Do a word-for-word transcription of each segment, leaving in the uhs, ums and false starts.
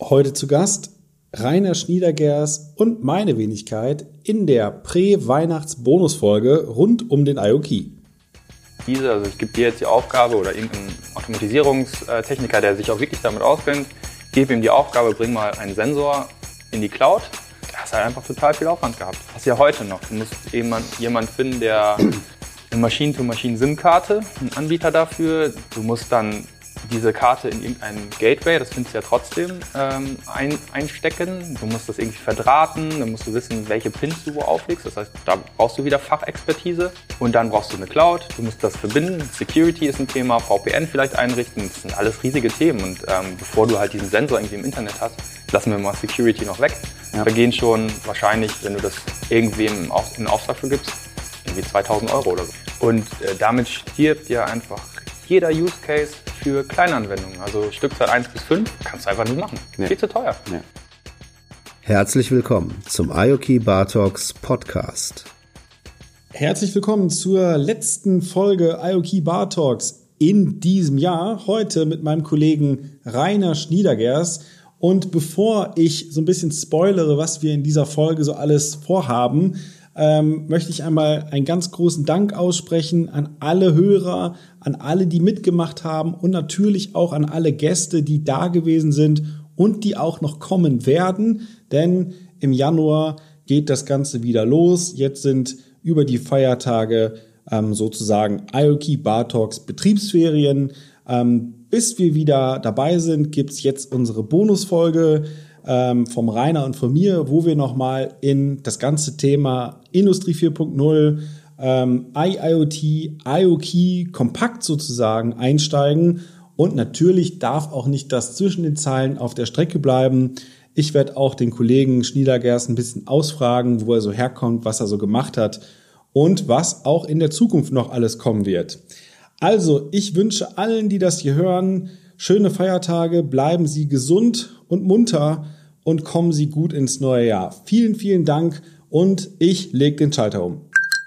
Heute zu Gast Rainer Schniedergers und meine Wenigkeit in der Prä-Weihnachts-Bonusfolge rund um den IoKey. Diese, also ich gebe dir jetzt die Aufgabe oder irgendein Automatisierungstechniker, der sich auch wirklich damit auskennt, gebe ihm die Aufgabe, bring mal einen Sensor in die Cloud. Da hast du halt einfach total viel Aufwand gehabt. Das ist ja heute noch. Du musst jemanden finden, der eine Maschine-to-Maschine-SIM-Karte, einen Anbieter dafür. Du musst dann diese Karte in irgendein Gateway, das findest du ja trotzdem, ähm, ein, einstecken. Du musst das irgendwie verdrahten, dann musst du wissen, welche Pins du wo auflegst. Das heißt, da brauchst du wieder Fachexpertise. Und dann brauchst du eine Cloud, du musst das verbinden. Security ist ein Thema, V P N vielleicht einrichten. Das sind alles riesige Themen. Und ähm, bevor du halt diesen Sensor irgendwie im Internet hast, lassen wir mal Security noch weg. Ja. Vergehen schon wahrscheinlich, wenn du das irgendwem in Auftrag für gibst, irgendwie zweitausend Euro oder so. Und äh, damit stirbt ja einfach jeder Use Case für Kleinanwendungen. Also Stückzahl eins bis fünf kannst du einfach nicht machen. Nee. Viel zu teuer. Nee. Herzlich willkommen zum IoKey Bar Talks Podcast. Herzlich willkommen zur letzten Folge IoKey Bar Talks in diesem Jahr. Heute mit meinem Kollegen Rainer Schniedergers. Und bevor ich so ein bisschen spoilere, was wir in dieser Folge so alles vorhaben, Ähm, möchte ich einmal einen ganz großen Dank aussprechen an alle Hörer, an alle, die mitgemacht haben und natürlich auch an alle Gäste, die da gewesen sind und die auch noch kommen werden, denn im Januar geht das Ganze wieder los. Jetzt sind über die Feiertage ähm, sozusagen IoKey Bar Talks Betriebsferien. Ähm, bis wir wieder dabei sind, gibt's jetzt unsere Bonusfolge Ähm, vom Rainer und von mir, wo wir nochmal in das ganze Thema Industrie vier Punkt null, ähm, IIoT, IoKey kompakt sozusagen einsteigen. Und natürlich darf auch nicht das zwischen den Zeilen auf der Strecke bleiben. Ich werde auch den Kollegen Schniedergers ein bisschen ausfragen, wo er so herkommt, was er so gemacht hat und was auch in der Zukunft noch alles kommen wird. Also, ich wünsche allen, die das hier hören, schöne Feiertage, bleiben Sie gesund und munter und kommen Sie gut ins neue Jahr. Vielen, vielen Dank und ich lege den Schalter um.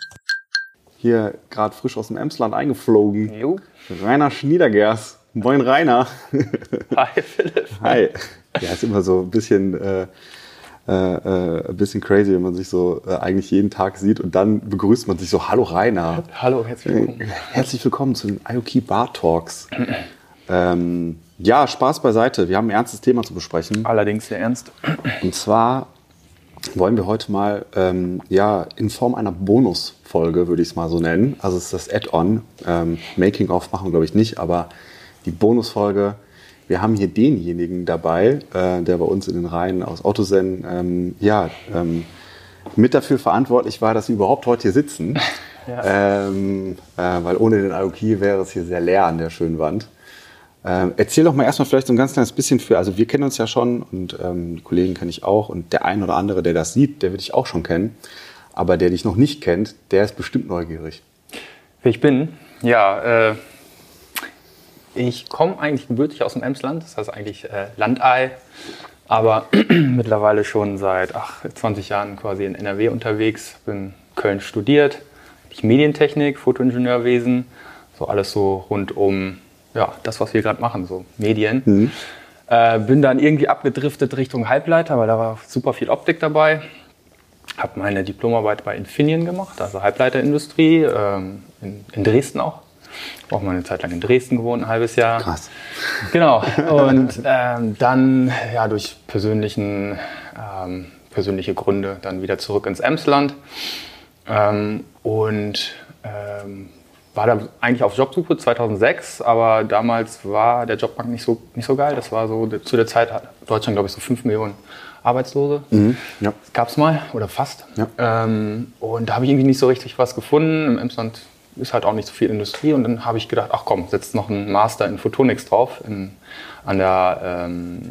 Hier gerade frisch aus dem Emsland eingeflogen. Jo. Rainer Schniedergers. Moin Rainer. Hi Philipp. Hi. Ja, ist immer so ein bisschen, äh, äh, ein bisschen crazy, wenn man sich so äh, eigentlich jeden Tag sieht und dann begrüßt man sich so, hallo Rainer. Hallo, herzlich willkommen. Herzlich willkommen zu den IoKey Bar Talks. ähm, Ja, Spaß beiseite. Wir haben ein ernstes Thema zu besprechen. Allerdings sehr ernst. Und zwar wollen wir heute mal ähm, ja, in Form einer Bonusfolge, würde ich es mal so nennen. Also es ist das Add-on. Ähm, Making-of machen wir, glaube ich, nicht, aber die Bonusfolge. Wir haben hier denjenigen dabei, äh, der bei uns in den Reihen aus Autosen ähm, ja, ähm, mit dafür verantwortlich war, dass wir überhaupt heute hier sitzen. Ja. Ähm, äh, weil ohne den IoKey wäre es hier sehr leer an der schönen Wand. Ähm, erzähl doch mal erstmal vielleicht so ein ganz kleines bisschen für, also wir kennen uns ja schon und ähm, die Kollegen kenne ich auch und der ein oder andere, der das sieht, der wird dich auch schon kennen, aber der dich noch nicht kennt, der ist bestimmt neugierig. Wer ich bin? Ja, äh, ich komme eigentlich gebürtig aus dem Emsland, das heißt eigentlich äh, Landei, aber mittlerweile schon seit ach, zwanzig Jahren quasi in N R W unterwegs, bin in Köln studiert, ich Medientechnik, Fotoingenieurwesen, so alles so rund um ja, das, was wir gerade machen, so Medien. Mhm. Äh, bin dann irgendwie abgedriftet Richtung Halbleiter, weil da war super viel Optik dabei. Habe meine Diplomarbeit bei Infineon gemacht, also Halbleiterindustrie, ähm, in, in Dresden auch. Auch mal eine Zeit lang in Dresden gewohnt, ein halbes Jahr. Krass. Genau. Und ähm, dann ja, durch persönlichen, ähm, persönliche Gründe dann wieder zurück ins Emsland. Ähm, und ähm, war da eigentlich auf Jobsuche zweitausendsechs, aber damals war der Jobmarkt nicht so, nicht so geil. Das war so, zu der Zeit hat Deutschland, glaube ich, so fünf Millionen Arbeitslose. Mhm, ja. Gab es mal, oder fast. Ja. Ähm, und da habe ich irgendwie nicht so richtig was gefunden. Im Emsland ist halt auch nicht so viel Industrie. Und dann habe ich gedacht, ach komm, setzt noch einen Master in Photonics drauf, in, an der ähm,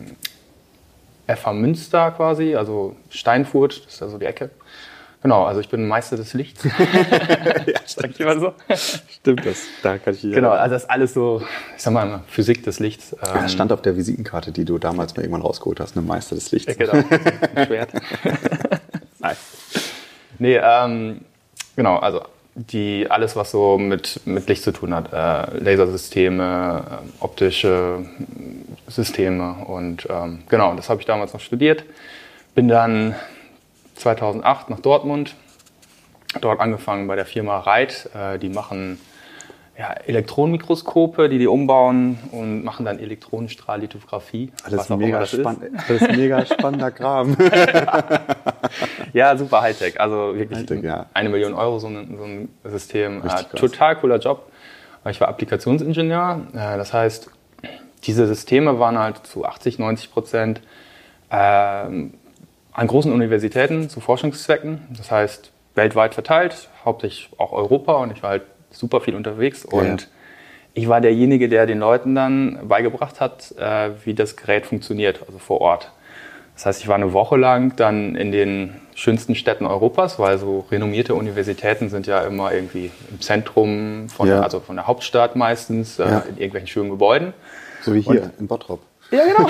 F H Münster quasi, also Steinfurt, das ist ja so die Ecke. Genau, also ich bin Meister des Lichts. Ja, sag ich mal so. Stimmt, das, da kann ich hier. Genau, also das ist alles so, ich sag mal, Physik des Lichts. Ähm, das stand auf der Visitenkarte, die du damals mal irgendwann rausgeholt hast, eine Meister des Lichts. Ja, genau, ein Schwert. Nein. Nee, ähm, genau, also die, alles, was so mit, mit Licht zu tun hat, äh, Lasersysteme, äh, optische Systeme. Und ähm, genau, das habe ich damals noch studiert. Bin dann zweitausendacht nach Dortmund, dort angefangen bei der Firma Reit. Äh, die machen ja, Elektronenmikroskope, die die umbauen und machen dann Elektronenstrahllithografie. Alles mega, spann alles mega spannender Kram. Ja, super Hightech. Also wirklich Hightech, ja. eine Million Euro so ein, so ein System. Äh, krass. total cooler Job. Ich war Applikationsingenieur. Äh, das heißt, diese Systeme waren halt zu achtzig, neunzig Prozent äh, an großen Universitäten zu Forschungszwecken. Das heißt, weltweit verteilt, hauptsächlich auch Europa. Und ich war halt super viel unterwegs. Und ja. ich war derjenige, der den Leuten dann beigebracht hat, äh, wie das Gerät funktioniert, also vor Ort. Das heißt, ich war eine Woche lang dann in den schönsten Städten Europas, weil so renommierte Universitäten sind ja immer irgendwie im Zentrum, von, ja. der, also von der Hauptstadt meistens, äh, ja. in irgendwelchen schönen Gebäuden. So wie hier Und, in Bottrop. Ja, genau.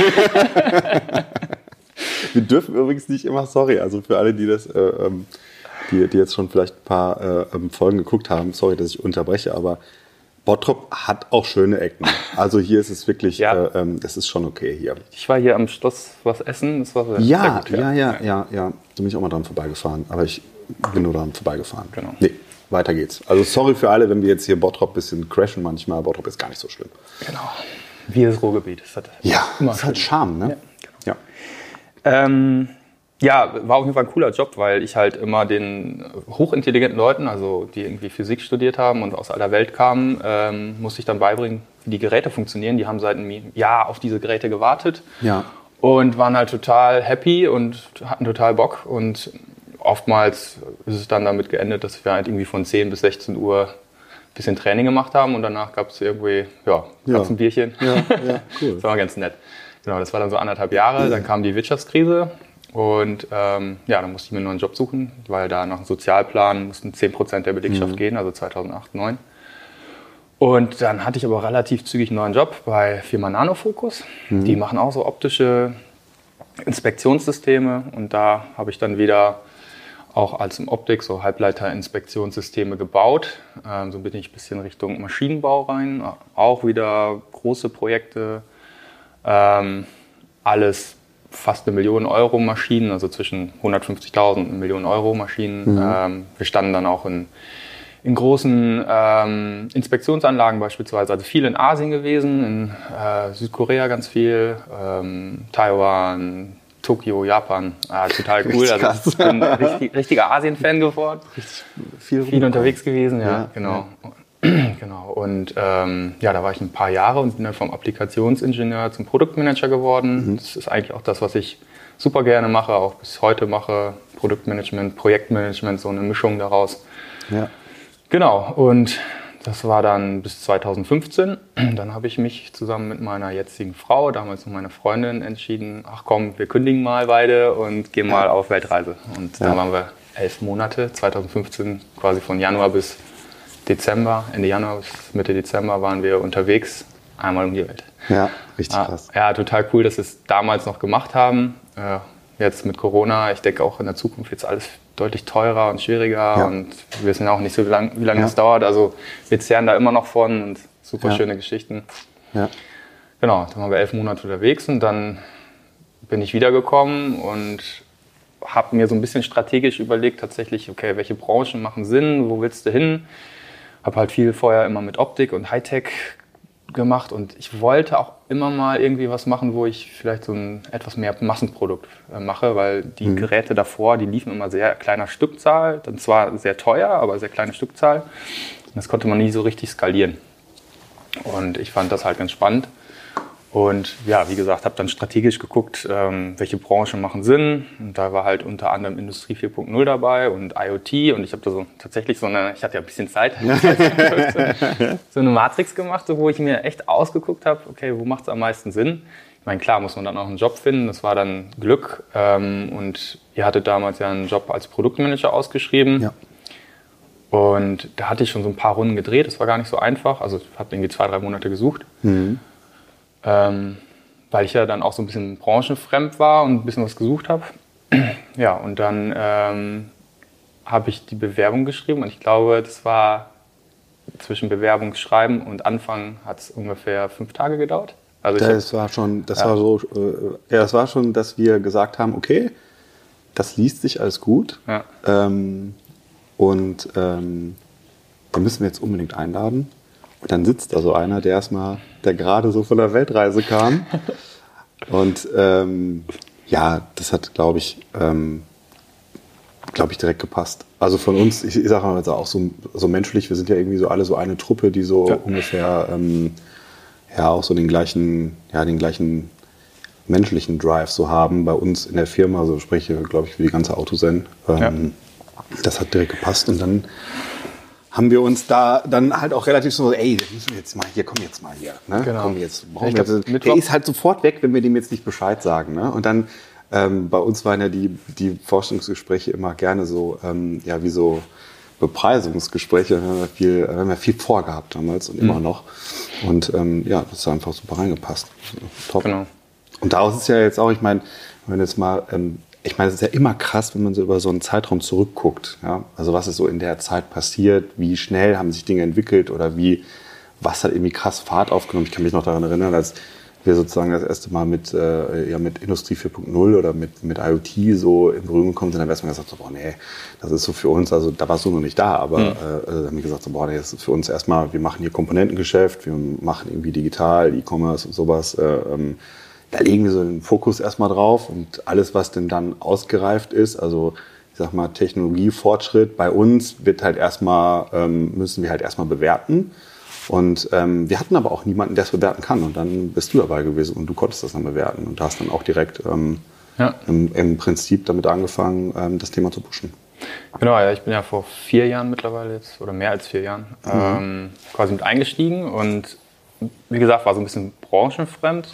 Wir dürfen übrigens nicht immer, sorry, also für alle, die das, äh, ähm, die, die jetzt schon vielleicht ein paar äh, Folgen geguckt haben, sorry, dass ich unterbreche, aber Bottrop hat auch schöne Ecken. Also hier ist es wirklich, ja. äh, ähm, das ist schon okay hier. Ich war hier am Schloss was essen, das war sehr, ja, sehr gut. Ja, ja, ja, ja, ja. Da bin ich auch mal dran vorbeigefahren, aber ich bin nur dran vorbeigefahren. Genau. Nee, weiter geht's. Also sorry für alle, wenn wir jetzt hier Bottrop ein bisschen crashen manchmal, Bottrop ist gar nicht so schlimm. Genau. Wie das Ruhrgebiet. Das hat ja, das hat Charme, ne? Ja, genau. ja. Ähm, ja, war auf jeden Fall ein cooler Job, weil ich halt immer den hochintelligenten Leuten, also die irgendwie Physik studiert haben und aus aller Welt kamen, ähm, musste ich dann beibringen, wie die Geräte funktionieren. Die haben seit einem Jahr auf diese Geräte gewartet ja. und waren halt total happy und hatten total Bock. Und oftmals ist es dann damit geendet, dass wir halt irgendwie von zehn bis sechzehn Uhr ein bisschen Training gemacht haben und danach gab es irgendwie, ja, ja. ein Bierchen. Ja, ja, cool. Das war ganz nett. Genau, das war dann so anderthalb Jahre, dann kam die Wirtschaftskrise. Und ähm, ja, dann musste ich mir einen neuen Job suchen, weil da nach dem Sozialplan mussten zehn Prozent der Belegschaft mhm. gehen, also zweitausendacht, zweitausendneun. Und dann hatte ich aber relativ zügig einen neuen Job bei Firma Nanofocus. Mhm. Die machen auch so optische Inspektionssysteme. Und da habe ich dann wieder auch als im Optik so Halbleiterinspektionssysteme gebaut. Ähm, so bin ich ein bisschen Richtung Maschinenbau rein. Auch wieder große Projekte. Ähm, alles fast eine Million Euro Maschinen, also zwischen hundertfünfzigtausend und eine Million Euro Maschinen. Mhm. Ähm, wir standen dann auch in, in großen ähm, Inspektionsanlagen beispielsweise, also viel in Asien gewesen, in äh, Südkorea ganz viel, ähm, Taiwan, Tokio, Japan. Ah, total cool. Also ich bin ein richtig, richtiger Asien-Fan geworden. Richtig viel, viel unterwegs gewesen, ja, ja genau. Ja. Genau, und ähm, ja, da war ich ein paar Jahre und bin dann vom Applikationsingenieur zum Produktmanager geworden. Mhm. Das ist eigentlich auch das, was ich super gerne mache, auch bis heute mache. Produktmanagement, Projektmanagement, so eine Mischung daraus. Ja. Genau, und das war dann bis zweitausendfünfzehn. Dann habe ich mich zusammen mit meiner jetzigen Frau, damals noch meine Freundin, entschieden, ach komm, wir kündigen mal beide und gehen mal ja. auf Weltreise. Und ja. da waren wir elf Monate, zweitausendfünfzehn, quasi von Januar bis Dezember, Ende Januar bis Mitte Dezember waren wir unterwegs, einmal um die Welt. Ja, richtig krass. Ja, total cool, dass wir es damals noch gemacht haben. Jetzt mit Corona, ich denke auch in der Zukunft wird es alles deutlich teurer und schwieriger ja. und wir wissen auch nicht so, wie lange wie lang ja. es dauert. Also wir zehren da immer noch von und super ja. schöne Geschichten. Ja. Genau, dann waren wir elf Monate unterwegs und dann bin ich wiedergekommen und habe mir so ein bisschen strategisch überlegt, tatsächlich, okay, welche Branchen machen Sinn, wo willst du hin? Habe halt viel vorher immer mit Optik und Hightech gemacht und ich wollte auch immer mal irgendwie was machen, wo ich vielleicht so ein etwas mehr Massenprodukt mache, weil die mhm. Geräte davor, die liefen immer sehr kleiner Stückzahl, dann zwar sehr teuer, aber sehr kleine Stückzahl. Und das konnte man nie so richtig skalieren. Und ich fand das halt ganz spannend. Und ja, wie gesagt, habe dann strategisch geguckt, ähm, welche Branchen machen Sinn. Und da war halt unter anderem Industrie vier Punkt null dabei und IoT. Und ich habe da so tatsächlich so eine, ich hatte ja ein bisschen Zeit, so eine Matrix gemacht, wo ich mir echt ausgeguckt habe, okay, wo macht es am meisten Sinn? Ich meine, klar muss man dann auch einen Job finden. Das war dann Glück. Ähm, und ihr hattet damals ja einen Job als Produktmanager ausgeschrieben. Ja. Und da hatte ich schon so ein paar Runden gedreht. Das war gar nicht so einfach. Also ich habe irgendwie zwei, drei Monate gesucht. Mhm. Ähm, weil ich ja dann auch so ein bisschen branchenfremd war und ein bisschen was gesucht habe. Ja, und dann ähm, habe ich die Bewerbung geschrieben und ich glaube, das war zwischen Bewerbung schreiben und Anfangen hat es ungefähr fünf Tage gedauert. Also ich das hab, war schon, das ja. war so, äh, ja, das war schon, dass wir gesagt haben, okay, das liest sich alles gut. Ja. Ähm, und ähm, da müssen wir jetzt unbedingt einladen. Und dann sitzt da so einer, der erstmal, der gerade so von der Weltreise kam. Und ähm, ja, das hat, glaube ich, ähm, glaube ich, direkt gepasst. Also von uns, ich, ich sage mal auch so, so menschlich, wir sind ja irgendwie so alle so eine Truppe, die so ja. ungefähr ähm, ja auch so den gleichen, ja, den gleichen menschlichen Drive so haben bei uns in der Firma. Also spreche, glaube ich, für die ganze Autosen. Ähm, ja. Das hat direkt gepasst und dann haben wir uns da dann halt auch relativ so, ey, das müssen wir jetzt mal hier, komm jetzt mal hier. Ne? Genau. Komm jetzt, ja, wir jetzt. Glaub, der ist halt sofort weg, wenn wir dem jetzt nicht Bescheid sagen. Ne? Und dann, ähm, bei uns waren ja die, die Forschungsgespräche immer gerne so, ähm, ja, wie so Bepreisungsgespräche. Wir haben ja viel, wir haben ja viel vorgehabt damals und mhm. immer noch. Und ähm, ja, das hat einfach super reingepasst. Top. Genau. Und daraus ist ja jetzt auch, ich meine, wenn jetzt mal, ähm, ich meine, es ist ja immer krass, wenn man so über so einen Zeitraum zurückguckt. Ja? Also was ist so in der Zeit passiert, wie schnell haben sich Dinge entwickelt oder wie, was hat irgendwie krass Fahrt aufgenommen. Ich kann mich noch daran erinnern, als wir sozusagen das erste Mal mit, äh, ja, mit Industrie vier Punkt null oder mit, mit IoT so in Berührung gekommen sind, dann wäre es mal gesagt, so, boah, nee, das ist so für uns, also da warst du noch nicht da, aber mhm. äh, dann haben wir gesagt, so, boah, nee, das ist für uns erstmal, wir machen hier Komponentengeschäft, wir machen irgendwie digital, E-Commerce und sowas, äh, ähm, da legen wir so den Fokus erstmal drauf und alles, was denn dann ausgereift ist, also ich sag mal Technologiefortschritt bei uns wird halt erstmal, ähm, müssen wir halt erstmal bewerten. Und ähm, wir hatten aber auch niemanden, der es bewerten kann. Und dann bist du dabei gewesen und du konntest das dann bewerten. Und da hast dann auch direkt ähm, ja. im, im Prinzip damit angefangen, ähm, das Thema zu pushen. Genau, ja, ich bin ja vor vier Jahren mittlerweile jetzt, oder mehr als vier Jahren, mhm. ähm, quasi mit eingestiegen. Und wie gesagt, war so ein bisschen branchenfremd.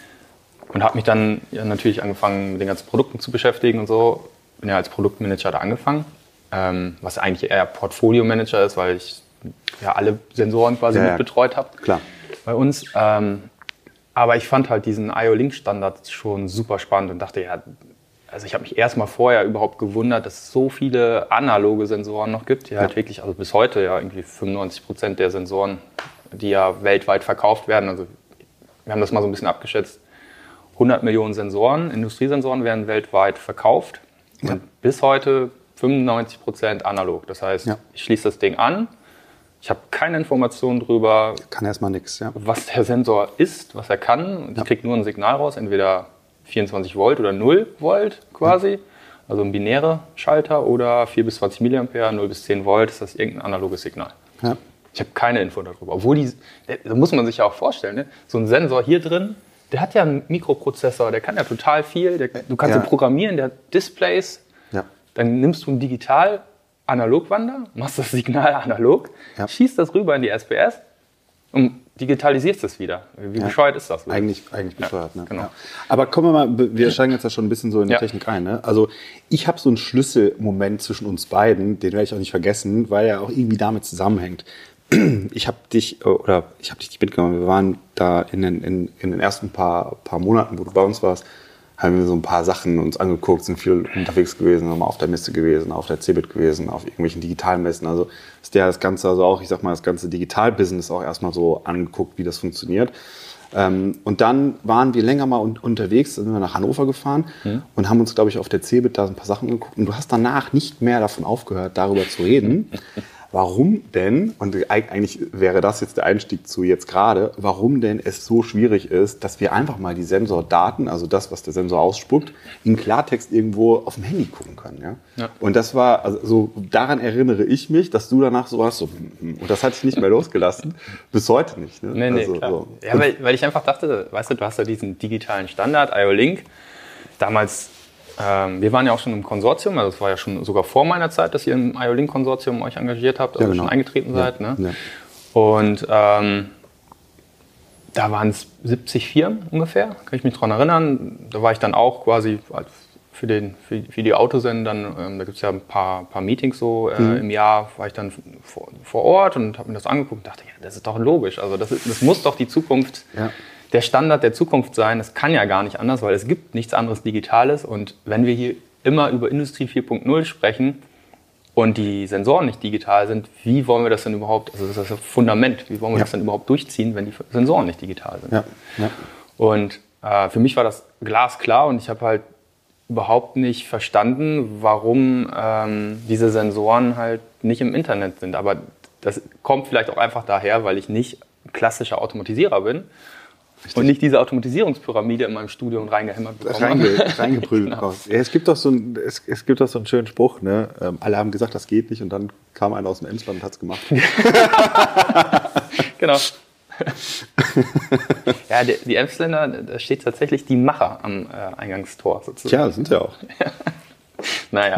Und habe mich dann ja, natürlich angefangen, mit den ganzen Produkten zu beschäftigen und so. Bin ja als Produktmanager da angefangen, ähm, was eigentlich eher Portfolio-Manager ist, weil ich ja alle Sensoren quasi ja, mit betreut habe klar. bei uns. Ähm, aber ich fand halt diesen I O-Link-Standard schon super spannend und dachte, ja, also ich habe mich erst mal vorher überhaupt gewundert, dass es so viele analoge Sensoren noch gibt, die ja. halt wirklich, also bis heute ja irgendwie fünfundneunzig Prozent der Sensoren, die ja weltweit verkauft werden, also wir haben das mal so ein bisschen abgeschätzt, hundert Millionen Sensoren, Industriesensoren werden weltweit verkauft ja. und bis heute fünfundneunzig Prozent analog. Das heißt, ja. ich schließe das Ding an, ich habe keine Informationen darüber, kann erstmal nichts, ja. was der Sensor ist, was er kann. Und ja. ich kriege nur ein Signal raus, entweder vierundzwanzig Volt oder null Volt quasi, ja. also ein binärer Schalter oder vier bis zwanzig Milliampere, null bis zehn Volt, ist das irgendein analoges Signal. Ja. Ich habe keine Info darüber. Obwohl, die, da muss man sich ja auch vorstellen, ne? So ein Sensor hier drin, der hat ja einen Mikroprozessor, der kann ja total viel, der, du kannst ja. ihn programmieren, der hat Displays, ja. dann nimmst du einen digital Analogwander, machst das Signal analog, ja. schießt das rüber in die S P S und digitalisierst es wieder. Wie ja. bescheuert ist das? Eigentlich, eigentlich bescheuert, ja, ne? Genau. Ja. Aber kommen wir mal, wir steigen jetzt ja schon ein bisschen so in die ja. Technik ein. Ne? Also ich habe so einen Schlüsselmoment zwischen uns beiden, den werde ich auch nicht vergessen, weil er auch irgendwie damit zusammenhängt. Ich habe dich, oder ich habe dich nicht mitgenommen, wir waren da in den, in, in den ersten paar, paar Monaten, wo du bei uns warst, haben wir so ein paar Sachen uns angeguckt, sind viel unterwegs gewesen, haben auf der Messe gewesen, auf der Cebit gewesen, auf irgendwelchen Digitalmessen. Also ist der das Ganze, also auch, ich sag mal, das ganze Digital-Business auch erstmal so angeguckt, wie das funktioniert. Ähm, und dann waren wir länger mal un- unterwegs, sind wir nach Hannover gefahren mhm. und haben uns, glaube ich, auf der Cebit da ein paar Sachen angeguckt. Und du hast danach nicht mehr davon aufgehört, darüber zu reden. Warum denn, und eigentlich wäre das jetzt der Einstieg zu jetzt gerade, warum denn es so schwierig ist, dass wir einfach mal die Sensordaten, also das, was der Sensor ausspuckt, in Klartext irgendwo auf dem Handy gucken können. Ja? Ja. Und das war, also so, daran erinnere ich mich, dass du danach so warst, so, und das hat sich nicht mehr losgelassen, bis heute nicht. Ne? Nee, nee, also, klar. So. Ja, weil, weil ich einfach dachte, weißt du, du hast ja diesen digitalen Standard, I O-Link, damals. Ähm, wir waren ja auch schon im Konsortium, also es war ja schon sogar vor meiner Zeit, dass ihr im I O-Link-Konsortium euch engagiert habt, also ja, genau. schon eingetreten seid. Ja, ne? Ja. Und ähm, da waren es siebzig Firmen ungefähr, kann ich mich daran erinnern. Da war ich dann auch quasi für, den, für, für die Autosen, dann, ähm, da gibt es ja ein paar, paar Meetings so äh, mhm. im Jahr, war ich dann vor, vor Ort und habe mir das angeguckt und dachte, ja, das ist doch logisch, also das, ist, das muss doch die Zukunft... Ja. der Standard der Zukunft sein. Das kann ja gar nicht anders, weil es gibt nichts anderes Digitales. Und wenn wir hier immer über Industrie vier Punkt null sprechen und die Sensoren nicht digital sind, wie wollen wir das denn überhaupt, also das ist das Fundament, wie wollen wir ja. das denn überhaupt durchziehen, wenn die Sensoren nicht digital sind? Ja. Ja. Und äh, für mich war das glasklar und ich habe halt überhaupt nicht verstanden, warum ähm, diese Sensoren halt nicht im Internet sind. Aber das kommt vielleicht auch einfach daher, weil ich nicht klassischer Automatisierer bin. Richtig. Und nicht diese Automatisierungspyramide in meinem Studium reingehämmert bekommen. Reinge, reingeprügelt bekommen. Genau. Ja, es gibt doch so einen, es, es gibt doch so einen schönen Spruch, ne? Ähm, alle haben gesagt, das geht nicht und dann kam einer aus dem Emsland und hat es gemacht. Genau. Ja, die, die Emsländer, da steht tatsächlich die Macher am äh, Eingangstor sozusagen. Tja, das sind sie auch. Naja.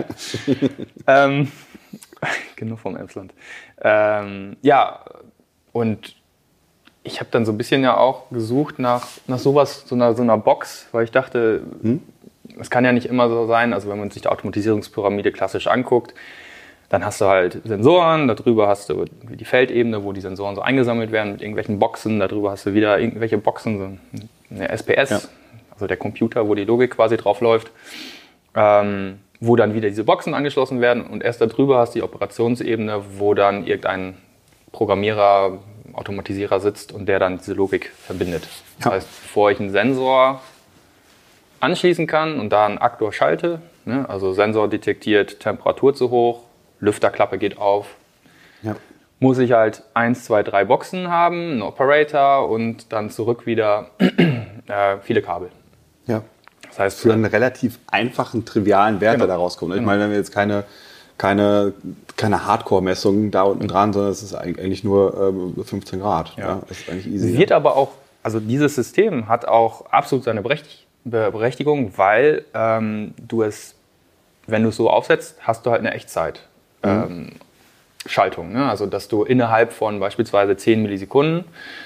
ähm, genug vom Emsland. Ähm, ja, und ich habe dann so ein bisschen ja auch gesucht nach, nach sowas, so einer, so einer Box, weil ich dachte, hm? es kann ja nicht immer so sein, also wenn man sich die Automatisierungspyramide klassisch anguckt, dann hast du halt Sensoren, darüber hast du die Feldebene, wo die Sensoren so eingesammelt werden mit irgendwelchen Boxen, darüber hast du wieder irgendwelche Boxen, so eine S P S, ja. Also der Computer, wo die Logik quasi drauf läuft, ähm, wo dann wieder diese Boxen angeschlossen werden und erst darüber hast du die Operationsebene, wo dann irgendein Programmierer, Automatisierer sitzt und der dann diese Logik verbindet. Das ja. heißt, bevor ich einen Sensor anschließen kann und da einen Aktor schalte, ne, also Sensor detektiert Temperatur zu hoch, Lüfterklappe geht auf, ja. muss ich halt eins, zwei, drei Boxen haben, einen Operator und dann zurück wieder äh, viele Kabel. Ja. Das heißt, für einen relativ einfachen, trivialen Wert, genau. der da rauskommt. Ich genau. meine, wenn wir jetzt keine keine, keine Hardcore-Messung da unten dran, sondern es ist eigentlich nur ähm, fünfzehn Grad. Ja. Ja, das ist eigentlich easy. Wird ja. aber auch, also dieses System hat auch absolut seine Berechtigung, weil ähm, du es, wenn du es so aufsetzt, hast du halt eine Echtzeit. Mhm. Ähm, Schaltung, ne? Also dass du innerhalb von beispielsweise zehn Millisekunden,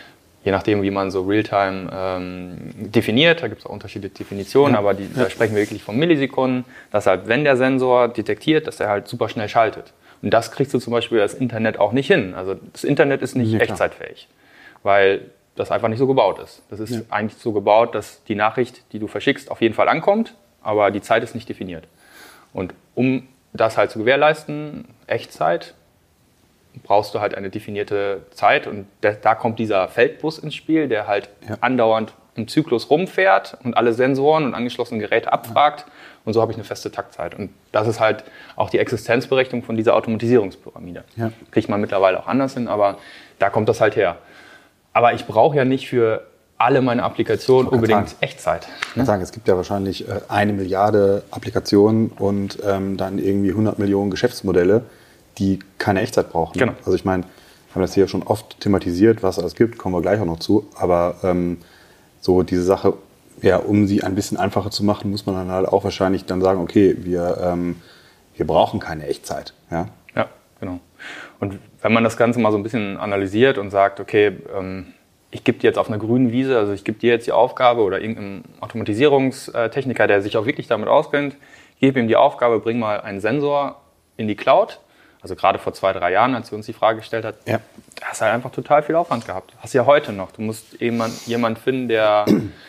je nachdem wie man so Realtime ähm, definiert, da gibt es auch unterschiedliche Definitionen, ja. aber die, ja. da sprechen wir wirklich von Millisekunden, dass halt, wenn der Sensor detektiert, dass er halt super schnell schaltet. Und das kriegst du zum Beispiel das Internet auch nicht hin. Also das Internet ist nicht ja, echtzeitfähig, weil das einfach nicht so gebaut ist. Das ist ja. eigentlich so gebaut, dass die Nachricht, die du verschickst, auf jeden Fall ankommt, aber die Zeit ist nicht definiert. Und um das halt zu gewährleisten, Echtzeit, brauchst du halt eine definierte Zeit und da, da kommt dieser Feldbus ins Spiel, der halt ja. andauernd im Zyklus rumfährt und alle Sensoren und angeschlossene Geräte abfragt ja. und so habe ich eine feste Taktzeit. Und das ist halt auch die Existenzberechtigung von dieser Automatisierungspyramide. Ja. Kriegt man mittlerweile auch anders hin, aber da kommt das halt her. Aber ich brauche ja nicht für alle meine Applikationen unbedingt sagen, Echtzeit. Ich kann sagen, es gibt ja wahrscheinlich äh, eine Milliarde Applikationen und ähm, dann irgendwie hundert Millionen Geschäftsmodelle, die keine Echtzeit brauchen. Genau. Also ich meine, wir haben das hier schon oft thematisiert, was es alles gibt, kommen wir gleich auch noch zu. Aber ähm, so diese Sache, ja, um sie ein bisschen einfacher zu machen, muss man dann halt auch wahrscheinlich dann sagen, okay, wir, ähm, wir brauchen keine Echtzeit. Ja? Ja, genau. Und wenn man das Ganze mal so ein bisschen analysiert und sagt, okay, ähm, ich gebe dir jetzt auf einer grünen Wiese, also ich gebe dir jetzt die Aufgabe oder irgendeinem Automatisierungstechniker, der sich auch wirklich damit auskennt, ich gebe ihm die Aufgabe, bring mal einen Sensor in die Cloud. Also gerade vor zwei, drei Jahren, als wir uns die Frage gestellt hat, ja. hast du halt einfach total viel Aufwand gehabt. Hast ja heute noch. Du musst jemand, jemand finden, der,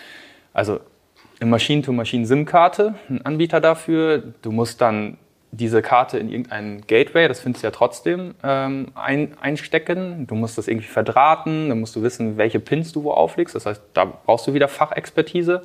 also eine Machine-to-Machine-SIM-Karte, einen Anbieter dafür. Du musst dann diese Karte in irgendein Gateway, das findest du ja trotzdem, ähm, ein, einstecken. Du musst das irgendwie verdrahten, dann musst du wissen, welche Pins du wo auflegst. Das heißt, da brauchst du wieder Fachexpertise.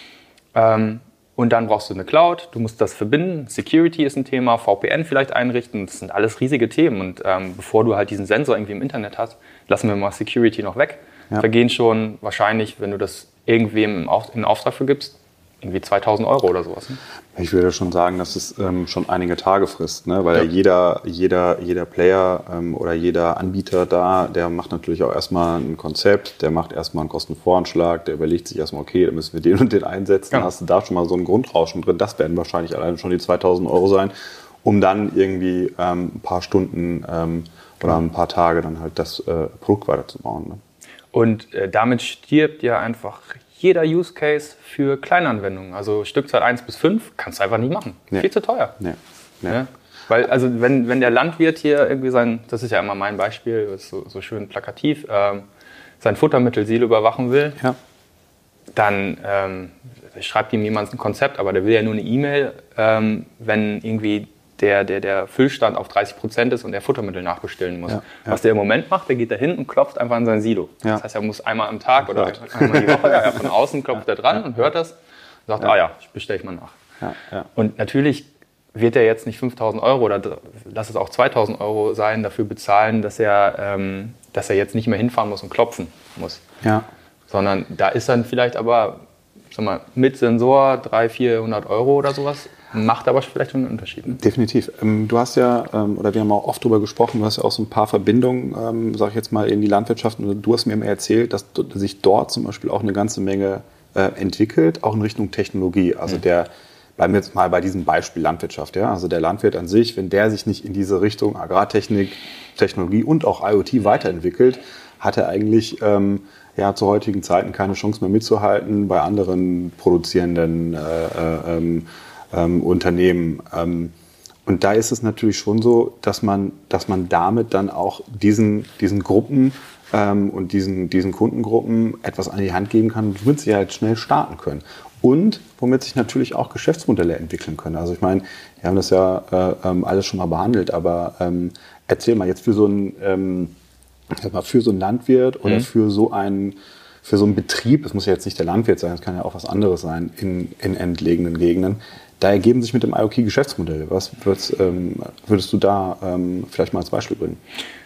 Ja. Ähm, Und dann brauchst du eine Cloud, du musst das verbinden, Security ist ein Thema, V P N vielleicht einrichten, das sind alles riesige Themen. Und ähm, bevor du halt diesen Sensor irgendwie im Internet hast, lassen wir mal Security noch weg. Ja. Vergehen schon wahrscheinlich, wenn du das irgendwem in Auftrag vergibst, irgendwie zweitausend Euro oder sowas. Ne? Ich würde schon sagen, dass es ähm, schon einige Tage frisst, ne? Weil ja. jeder, jeder, jeder Player ähm, oder jeder Anbieter da, der macht natürlich auch erstmal ein Konzept, der macht erstmal einen Kostenvoranschlag, der überlegt sich erstmal, okay, da müssen wir den und den einsetzen, ja. dann hast du da schon mal so ein Grundrauschen drin, das werden wahrscheinlich allein schon die zweitausend Euro sein, um dann irgendwie ähm, ein paar Stunden ähm, oder ein paar Tage dann halt das äh, Produkt weiterzubauen. Ne? Und äh, damit stirbt ja einfach jeder Use Case für Kleinanwendungen. Also Stückzahl eins bis fünf kannst du einfach nicht machen. Nee. Viel zu teuer. Nee. Nee. Ja? Weil, also wenn, wenn der Landwirt hier irgendwie sein, das ist ja immer mein Beispiel, das ist so, so schön plakativ, ähm, sein Futtermittelsilo überwachen will, ja. dann ähm, schreibt ihm jemand ein Konzept, aber der will ja nur eine E-Mail, ähm, wenn irgendwie der, der, der Füllstand auf dreißig Prozent ist und der Futtermittel nachbestellen muss. Ja, ja. Was der im Moment macht, der geht da hin und klopft einfach an sein Silo. Ja. Das heißt, er muss einmal am Tag oder einmal die Woche, ja, von außen klopft er dran und hört das und sagt, Ja. ah ja, bestelle ich mal nach. Ja, ja. Und natürlich wird er jetzt nicht fünftausend Euro oder lass es auch zweitausend Euro sein, dafür bezahlen, dass er, ähm, dass er jetzt nicht mehr hinfahren muss und klopfen muss. Ja. Sondern da ist dann vielleicht aber, sag mal, mit Sensor dreihundert, vierhundert Euro oder sowas, macht aber vielleicht schon einen Unterschied. Ne? Definitiv. Ähm, du hast ja, ähm, oder wir haben auch oft darüber gesprochen, du hast ja auch so ein paar Verbindungen, ähm, sag ich jetzt mal, in die Landwirtschaft. Und du hast mir immer erzählt, dass d- sich dort zum Beispiel auch eine ganze Menge äh, entwickelt, auch in Richtung Technologie. Also mhm. der, bleiben wir jetzt mal bei diesem Beispiel Landwirtschaft, ja, also der Landwirt an sich, wenn der sich nicht in diese Richtung Agrartechnik, Technologie und auch IoT weiterentwickelt, hat er eigentlich ähm, ja, zu heutigen Zeiten keine Chance mehr mitzuhalten bei anderen produzierenden äh, äh, ähm, ähm, Unternehmen. Ähm, und da ist es natürlich schon so, dass man, dass man damit dann auch diesen, diesen Gruppen ähm, und diesen, diesen Kundengruppen etwas an die Hand geben kann, womit sie halt schnell starten können. Und womit sich natürlich auch Geschäftsmodelle entwickeln können. Also ich meine, wir haben das ja äh, ähm, alles schon mal behandelt, aber ähm, erzähl mal jetzt für so einen, ähm, sag mal, für so einen Landwirt oder mhm. für so einen, für so einen Betrieb, es muss ja jetzt nicht der Landwirt sein, es kann ja auch was anderes sein in, in entlegenen Gegenden, da ergeben sich mit dem IoT Geschäftsmodelle. Was würdest, ähm, würdest du da ähm, vielleicht mal als Beispiel bringen?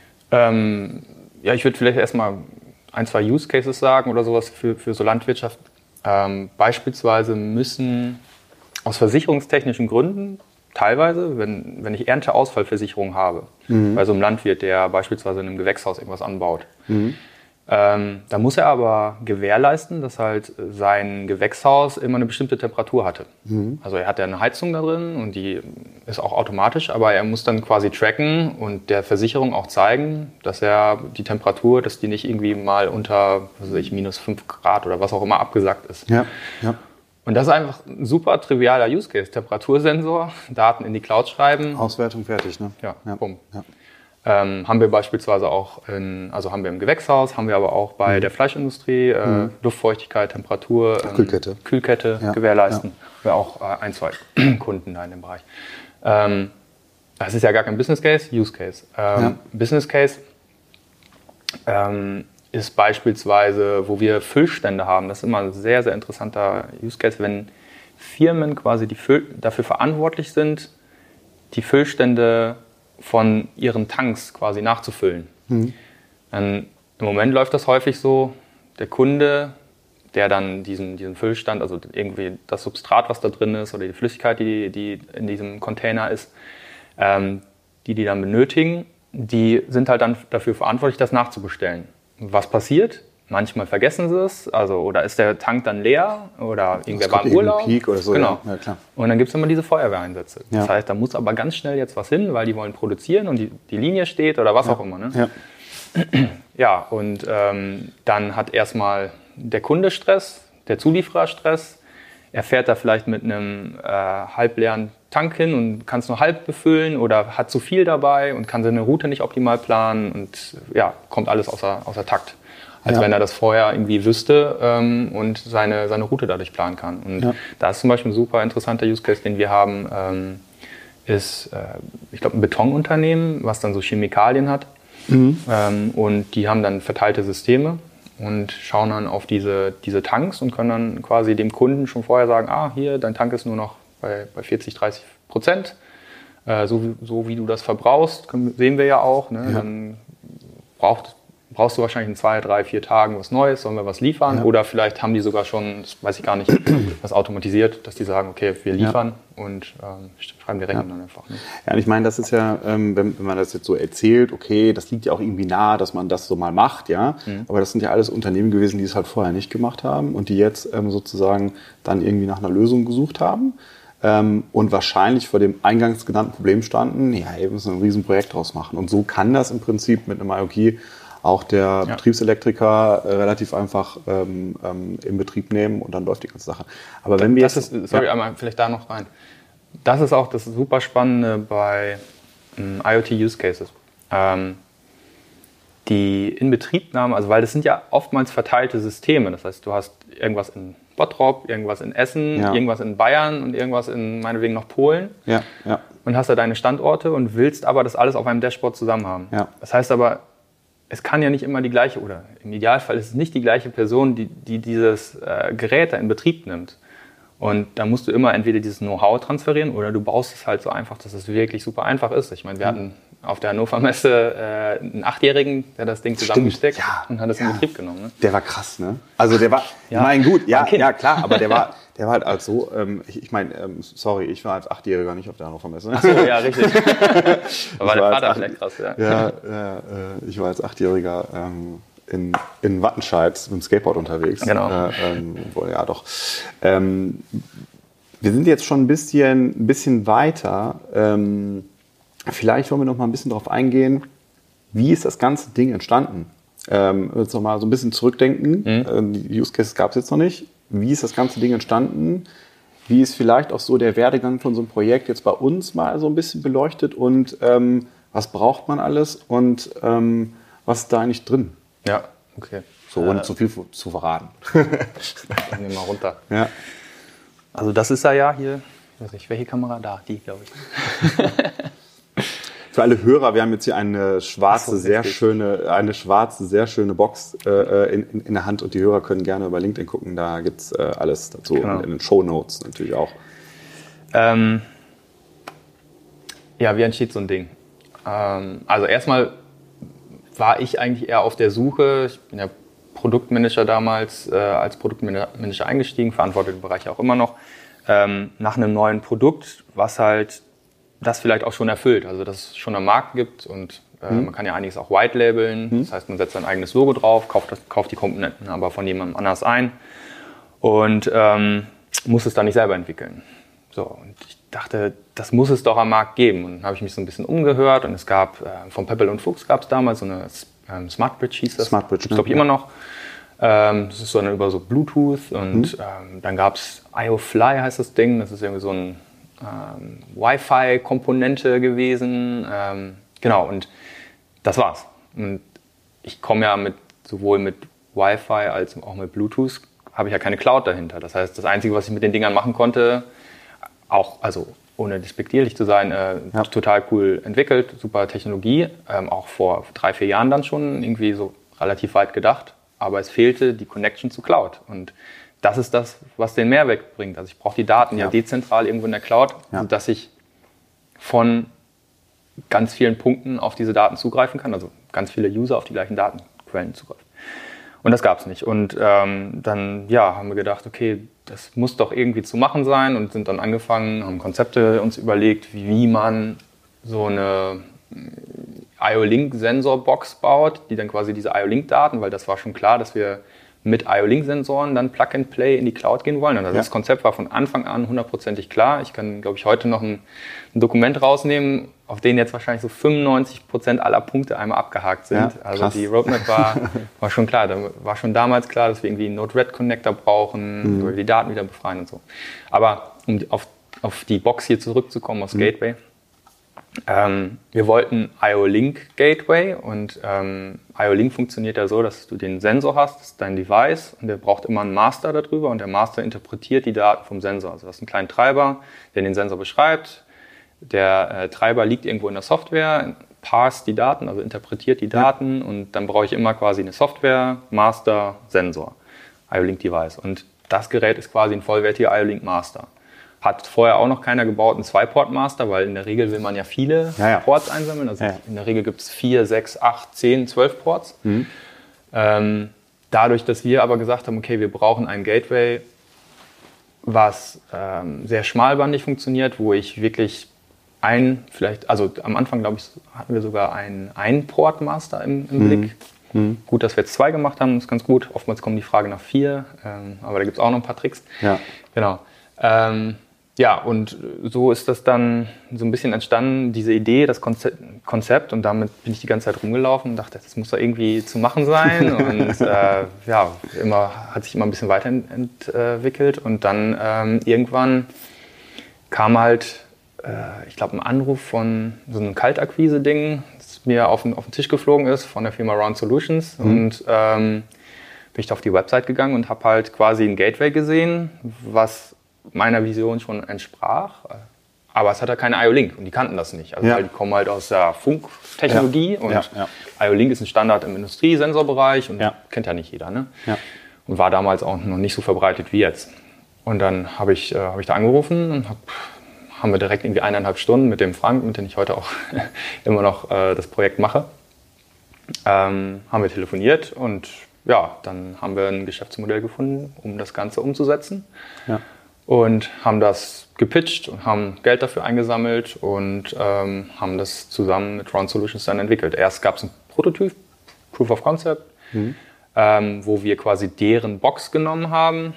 Ähm, ja, ich würde vielleicht erstmal ein, zwei Use Cases sagen oder sowas für, für so Landwirtschaft. Ähm, beispielsweise müssen aus versicherungstechnischen Gründen teilweise, wenn, wenn ich Ernteausfallversicherung habe, mhm. bei so einem Landwirt, der beispielsweise in einem Gewächshaus irgendwas anbaut, mhm. ähm, da muss er aber gewährleisten, dass halt sein Gewächshaus immer eine bestimmte Temperatur hatte. Mhm. Also er hat ja eine Heizung da drin und die ist auch automatisch, aber er muss dann quasi tracken und der Versicherung auch zeigen, dass er die Temperatur, dass die nicht irgendwie mal unter, was weiß ich, minus fünf Grad oder was auch immer abgesackt ist. Ja, ja. Und das ist einfach ein super trivialer Use Case. Temperatursensor, Daten in die Cloud schreiben. Auswertung fertig, ne? Ja, ja. bumm. Ja. Ähm, haben wir beispielsweise auch, in, also haben wir im Gewächshaus, haben wir aber auch bei mhm. der Fleischindustrie, äh, mhm. Luftfeuchtigkeit, Temperatur, ähm, Kühlkette, Kühlkette ja. gewährleisten. Ja. Wir auch äh, ein, zwei Kunden da in dem Bereich. Ähm, das ist ja gar kein Business Case, Use Case. Ähm, ja. Business Case ähm, ist beispielsweise, wo wir Füllstände haben. Das ist immer ein sehr, sehr interessanter Use Case, wenn Firmen quasi die Füll- dafür verantwortlich sind, die Füllstände von ihren Tanks quasi nachzufüllen. Mhm. Dann, im Moment läuft das häufig so, der Kunde, der dann diesen, diesen Füllstand, also irgendwie das Substrat, was da drin ist, oder die Flüssigkeit, die, die in diesem Container ist, ähm, die die dann benötigen, die sind halt dann dafür verantwortlich, das nachzubestellen. Was passiert? Manchmal vergessen sie es, also oder ist der Tank dann leer oder irgendwer war im Urlaub. Peak oder so. Genau. Ja, klar. Und dann gibt es immer diese Feuerwehreinsätze. Ja. Das heißt, da muss aber ganz schnell jetzt was hin, weil die wollen produzieren und die, die Linie steht oder was ja. auch immer. Ne? Ja. Ja, und ähm, dann hat erstmal der Kunde Stress, der Zulieferer Stress. Er fährt da vielleicht mit einem äh, halbleeren Tank hin und kann es nur halb befüllen oder hat zu viel dabei und kann seine Route nicht optimal planen und ja, kommt alles außer, außer Takt. Als ja. wenn er das vorher irgendwie wüsste ähm, und seine, seine Route dadurch planen kann. Und ja. da ist zum Beispiel ein super interessanter Use Case, den wir haben, ähm, ist, äh, ich glaube, ein Betonunternehmen, was dann so Chemikalien hat. Mhm. Ähm, und die haben dann verteilte Systeme und schauen dann auf diese, diese Tanks und können dann quasi dem Kunden schon vorher sagen, ah, hier, dein Tank ist nur noch bei, bei vierzig, dreißig Prozent. Äh, so, wie, so wie du das verbrauchst, können, sehen wir ja auch. Ne? Ja. Dann braucht brauchst du wahrscheinlich in zwei, drei, vier Tagen was Neues, sollen wir was liefern? Ja. Oder vielleicht haben die sogar schon, das weiß ich gar nicht, was automatisiert, dass die sagen, okay, wir liefern ja. und ähm, schreiben die Rechnung ja. dann einfach. Ne? Ja, und ich meine, das ist ja, ähm, wenn, wenn man das jetzt so erzählt, okay, das liegt ja auch irgendwie nahe, dass man das so mal macht, ja. Mhm. Aber das sind ja alles Unternehmen gewesen, die es halt vorher nicht gemacht haben und die jetzt ähm, sozusagen dann irgendwie nach einer Lösung gesucht haben. Ähm, und wahrscheinlich vor dem eingangs genannten Problem standen, ja, wir müssen ein Riesenprojekt draus machen. Und so kann das im Prinzip mit einem IoT auch der ja. Betriebselektriker äh, relativ einfach ähm, ähm, in Betrieb nehmen und dann läuft die ganze Sache. Aber wenn wir das jetzt, ist, sorry, ja. einmal vielleicht da noch rein. Das ist auch das super Spannende bei ähm, IoT-Use-Cases. Ähm, die Inbetriebnahme, also weil das sind ja oftmals verteilte Systeme. Das heißt, du hast irgendwas in Bottrop, irgendwas in Essen, ja. irgendwas in Bayern und irgendwas in meinetwegen noch Polen. Ja, ja. und hast da deine Standorte und willst aber das alles auf einem Dashboard zusammen haben. Ja. Das heißt aber, es kann ja nicht immer die gleiche, oder im Idealfall ist es nicht die gleiche Person, die, die dieses äh, Gerät da in Betrieb nimmt. Und da musst du immer entweder dieses Know-how transferieren oder du baust es halt so einfach, dass es wirklich super einfach ist. Ich meine, wir hatten auf der Hannover Messe äh, einen Achtjährigen, der das Ding zusammengesteckt ja, und hat es ja. in Betrieb genommen. Ne? Der war krass, ne? Also der war, Ja. ich meine, gut, ja, Okay. ja klar, aber der war, der war halt als so, ähm, ich, ich meine, ähm, sorry, ich war als Achtjähriger nicht auf der Hannover Messe. Achso, ja, richtig. Da war der war Vater als vielleicht krass, ja. Ja, äh, äh, ich war als Achtjähriger ähm, in, in Wattenscheid mit dem Skateboard unterwegs. Genau. Äh, ähm, wohl, ja, doch. Ähm, wir sind jetzt schon ein bisschen, ein bisschen weiter. Ähm, vielleicht wollen wir noch mal ein bisschen darauf eingehen, wie ist das ganze Ding entstanden? Ähm, jetzt noch mal so ein bisschen zurückdenken. Mhm. Die Use Cases gab es jetzt noch nicht. Wie ist das ganze Ding entstanden? Wie ist vielleicht auch so der Werdegang von so einem Projekt jetzt bei uns mal so ein bisschen beleuchtet? Und ähm, was braucht man alles? Und ähm, was ist da eigentlich drin? Ja, okay. So, ohne äh, zu viel zu verraten. Nehmen wir mal runter. Ja. Also das ist er ja hier. Ich weiß nicht, welche Kamera? Da, die, glaube ich. Für alle Hörer, wir haben jetzt hier eine schwarze, Ach so, sehr richtig. schöne, eine schwarze, sehr schöne Box äh, in, in, in der Hand und die Hörer können gerne über LinkedIn gucken, da gibt es äh, alles dazu Genau. und in den Shownotes natürlich auch. Ähm, ja, wie entsteht so ein Ding? Ähm, also erstmal war ich eigentlich eher auf der Suche, ich bin ja Produktmanager damals, äh, als Produktmanager eingestiegen, verantworte den Bereich auch immer noch, ähm, nach einem neuen Produkt, was halt das vielleicht auch schon erfüllt, also dass es schon am Markt gibt und äh, mhm. man kann ja einiges auch white labeln, mhm. das heißt man setzt sein eigenes Logo drauf, kauft, das, kauft die Komponenten aber von jemandem anders ein und ähm, muss es dann nicht selber entwickeln. So, und ich dachte, das muss es doch am Markt geben. Und dann habe ich mich so ein bisschen umgehört und es gab, äh, von Pebble und Fuchs gab es damals so eine ähm, SmartBridge hieß das. SmartBridge, Gibt's, glaube ich, ne? immer noch. Ähm, das ist so eine, über so Bluetooth und Mhm. ähm, dann gab es IOFly heißt das Ding. Das ist irgendwie so ein ähm, Wi-Fi-Komponente gewesen. Ähm, genau, und das war's. Und ich komme ja mit, sowohl mit Wi-Fi als auch mit Bluetooth, habe ich ja keine Cloud dahinter. Das heißt, das Einzige, was ich mit den Dingern machen konnte, auch, also ohne despektierlich zu sein, äh, Ja. total cool entwickelt, super Technologie, ähm, auch vor drei, vier Jahren dann schon irgendwie so relativ weit gedacht, aber es fehlte die Connection zu Cloud und das ist das, was den Mehrwert bringt. Also ich brauche die Daten ja, Ja. dezentral irgendwo in der Cloud, Ja. sodass ich von ganz vielen Punkten auf diese Daten zugreifen kann, also ganz viele User auf die gleichen Datenquellen zugreifen. Und das gab es nicht. Und ähm, dann ja, haben wir gedacht, okay, das muss doch irgendwie zu machen sein und sind dann angefangen, haben Konzepte uns überlegt, wie, wie man so eine I O-Link-Sensorbox baut, die dann quasi diese I O-Link-Daten, weil das war schon klar, dass wir mit I O-Link-Sensoren dann Plug-and-Play in die Cloud gehen wollen. Und also Ja. das Konzept war von Anfang an hundertprozentig klar. Ich kann, glaube ich, heute noch ein, ein Dokument rausnehmen, auf denen jetzt wahrscheinlich so fünfundneunzig Prozent aller Punkte einmal abgehakt sind. Ja, also krass. die Roadmap war, war schon klar. Da war schon damals klar, dass wir irgendwie einen Node-RED-Connector brauchen, Mhm. wo wir die Daten wieder befreien und so. Aber um die- auf, auf die Box hier zurückzukommen, aufs Mhm. Gateway. Ähm, wir wollten I O-Link Gateway und ähm, I O-Link funktioniert ja so, dass du den Sensor hast, das ist dein Device und der braucht immer einen Master darüber und der Master interpretiert die Daten vom Sensor. Also du hast einen kleinen Treiber, der den Sensor beschreibt. Der äh, Treiber liegt irgendwo in der Software, parst die Daten, also interpretiert die Daten und dann brauche ich immer quasi eine Software, Master, Sensor, I O-Link Device. Und das Gerät ist quasi ein vollwertiger I O-Link Master. Hat vorher auch noch keiner gebaut, einen Zwei-Port-Master, weil in der Regel will man ja viele Ja, ja. Ports einsammeln. Also Ja. in der Regel gibt es vier, sechs, acht, zehn, zwölf Ports. Mhm. Ähm, dadurch, dass wir aber gesagt haben, okay, wir brauchen ein Gateway, was ähm, sehr schmalbandig funktioniert, wo ich wirklich ein, vielleicht, also am Anfang, glaube ich, hatten wir sogar einen Ein-Port-Master im, im Mhm. Blick. Mhm. Gut, dass wir jetzt zwei gemacht haben, ist ganz gut. Oftmals kommen die Fragen nach vier, ähm, aber da gibt es auch noch ein paar Tricks. Ja. Genau. Ähm, ja, und so ist das dann so ein bisschen entstanden, diese Idee, das Konzept, Konzept und damit bin ich die ganze Zeit rumgelaufen und dachte, das muss doch irgendwie zu machen sein und äh, ja, immer, hat sich immer ein bisschen weiterentwickelt und dann ähm, irgendwann kam halt, äh, ich glaube, ein Anruf von so einem Kaltakquise-Ding, das mir auf den, auf den Tisch geflogen ist von der Firma Round Solutions Mhm. und ähm, bin ich da auf die Website gegangen und habe halt quasi ein Gateway gesehen, was meiner Vision schon entsprach. aber es hat ja keine I O-Link und die kannten das nicht. Also Ja. weil die kommen halt aus der Funktechnologie Ja. und Ja, ja. I O-Link ist ein Standard im Industriesensorbereich und Ja. kennt ja nicht jeder. Ne? Ja. Und war damals auch noch nicht so verbreitet wie jetzt. Und dann habe ich, äh, hab ich da angerufen und hab, haben wir direkt irgendwie eineinhalb Stunden mit dem Frank, mit dem ich heute auch immer noch äh, das Projekt mache, ähm, haben wir telefoniert und ja, dann haben wir ein Geschäftsmodell gefunden, um das Ganze umzusetzen. Ja. Und haben das gepitcht und haben Geld dafür eingesammelt und ähm, haben das zusammen mit Round Solutions dann entwickelt. Erst gab es ein Prototyp, Proof of Concept, mhm. ähm, wo wir quasi deren Box genommen haben.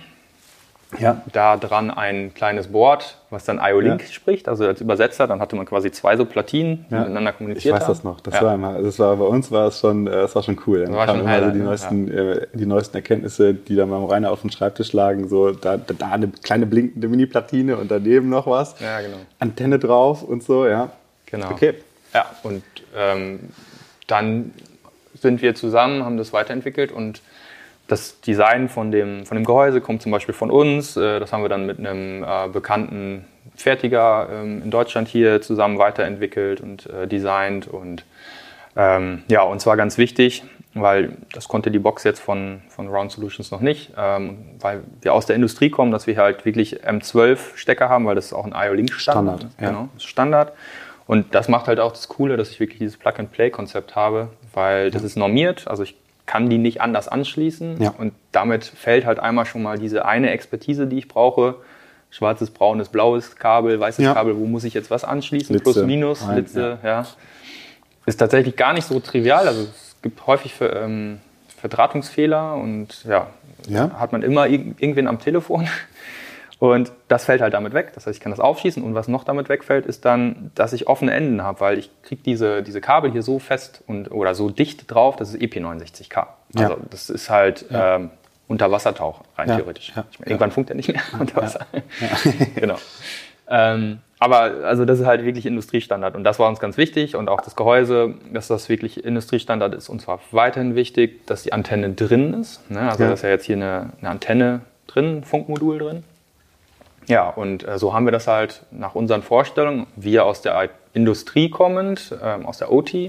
Ja. Da dran ein kleines Board, was dann I O-Link Ja. spricht, also als Übersetzer. Dann hatte man quasi zwei so Platinen, die Ja. miteinander Ich kommuniziert weiß haben. das noch. Das Ja. war immer, das war bei uns war es schon, äh, das war schon cool. Dann war kamen schon immer so Highlight, die ne? neuesten, äh, die neuesten Erkenntnisse, die dann beim Rainer auf dem Schreibtisch lagen. So da, da, da eine kleine blinkende Mini-Platine und daneben noch was. Ja, genau. Antenne drauf und so, ja. Genau. Okay. Ja, und ähm, dann sind wir zusammen, haben das weiterentwickelt und das Design von dem, von dem Gehäuse kommt zum Beispiel von uns. Äh, das haben wir dann mit einem äh, bekannten Fertiger ähm, in Deutschland hier zusammen weiterentwickelt und äh, designt. Und ähm, ja, uns war ganz wichtig, weil das konnte die Box jetzt von, von Round Solutions noch nicht, ähm, weil wir aus der Industrie kommen, dass wir halt wirklich M zwölf Stecker haben, weil das ist auch ein I O-Link-Standard. Standard, ja. Genau, ist Standard. Und das macht halt auch das Coole, dass ich wirklich dieses Plug-and-Play-Konzept habe, weil das Ja. ist normiert, also ich kann die nicht anders anschließen Ja. und damit fällt halt einmal schon mal diese eine Expertise, die ich brauche, schwarzes, braunes, blaues Kabel, weißes Ja. Kabel, wo muss ich jetzt was anschließen, Litze plus, minus, rein, Litze, ja. Ist tatsächlich gar nicht so trivial, also es gibt häufig Ver, ähm, Verdrahtungsfehler und ja, Ja. hat man immer irg- irgendwen am Telefon. Und das fällt halt damit weg. Das heißt, ich kann das aufschießen. Und was noch damit wegfällt, ist dann, dass ich offene Enden habe, weil ich kriege diese, diese Kabel hier so fest und, oder so dicht drauf, das ist E P neunundsechzig K. Also Ja. das ist halt Ja. ähm, Unterwassertauch, rein Ja. theoretisch. Ja. Ich meine, irgendwann funkt er nicht mehr unter Wasser. Genau. Ähm, aber also das ist halt wirklich Industriestandard. Und das war uns ganz wichtig. Und auch das Gehäuse, dass das wirklich Industriestandard ist. Und zwar weiterhin wichtig, dass die Antenne drin ist. Ne? Also Ja. da ist ja jetzt hier eine, eine Antenne drin, ein Funkmodul drin. Ja, und äh, so haben wir das halt nach unseren Vorstellungen, wir aus der I- Industrie kommend, ähm, aus der O T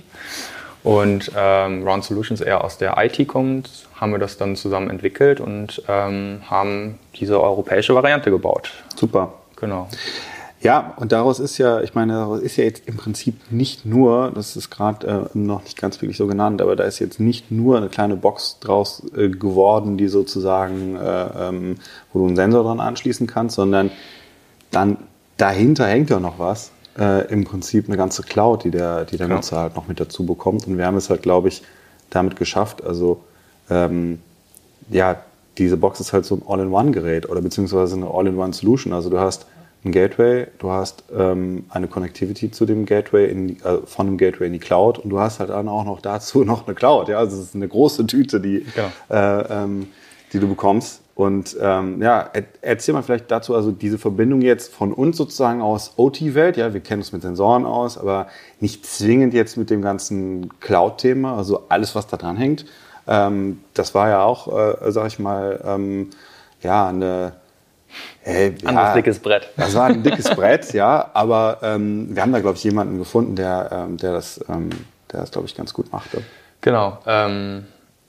und ähm, Round Solutions eher aus der I T kommend, haben wir das dann zusammen entwickelt und ähm, haben diese europäische Variante gebaut. Super. Genau. Ja, und daraus ist ja, ich meine, daraus ist ja jetzt im Prinzip nicht nur, das ist gerade äh, noch nicht ganz wirklich so genannt, aber da ist jetzt nicht nur eine kleine Box draus äh, geworden, die sozusagen, äh, ähm, wo du einen Sensor dran anschließen kannst, sondern dann dahinter hängt ja noch was, äh, im Prinzip eine ganze Cloud, die der, die der Ja. Nutzer halt noch mit dazu bekommt. Und wir haben es halt, glaube ich, damit geschafft, also ähm, ja, diese Box ist halt so ein All-in-One-Gerät oder beziehungsweise eine All-in-One-Solution. Also du hast ein Gateway, du hast ähm, eine Connectivity zu dem Gateway, in die, äh, von dem Gateway in die Cloud und du hast halt dann auch noch dazu noch eine Cloud. Ja? Also es ist eine große Tüte, die, Genau. äh, ähm, die du bekommst. Und ähm, ja, er, erzähl mal vielleicht dazu, also diese Verbindung jetzt von uns sozusagen aus O T-Welt, ja, wir kennen uns mit Sensoren aus, aber nicht zwingend jetzt mit dem ganzen Cloud-Thema, also alles, was da dran hängt. Ähm, das war ja auch, äh, sag ich mal, ähm, ja, eine Hey, ja, Anderes dickes Brett. Das war ein dickes Brett, ja, aber ähm, wir haben da, glaube ich, jemanden gefunden, der, ähm, der das, ähm, der das glaube ich, ganz gut machte. Genau. Ähm,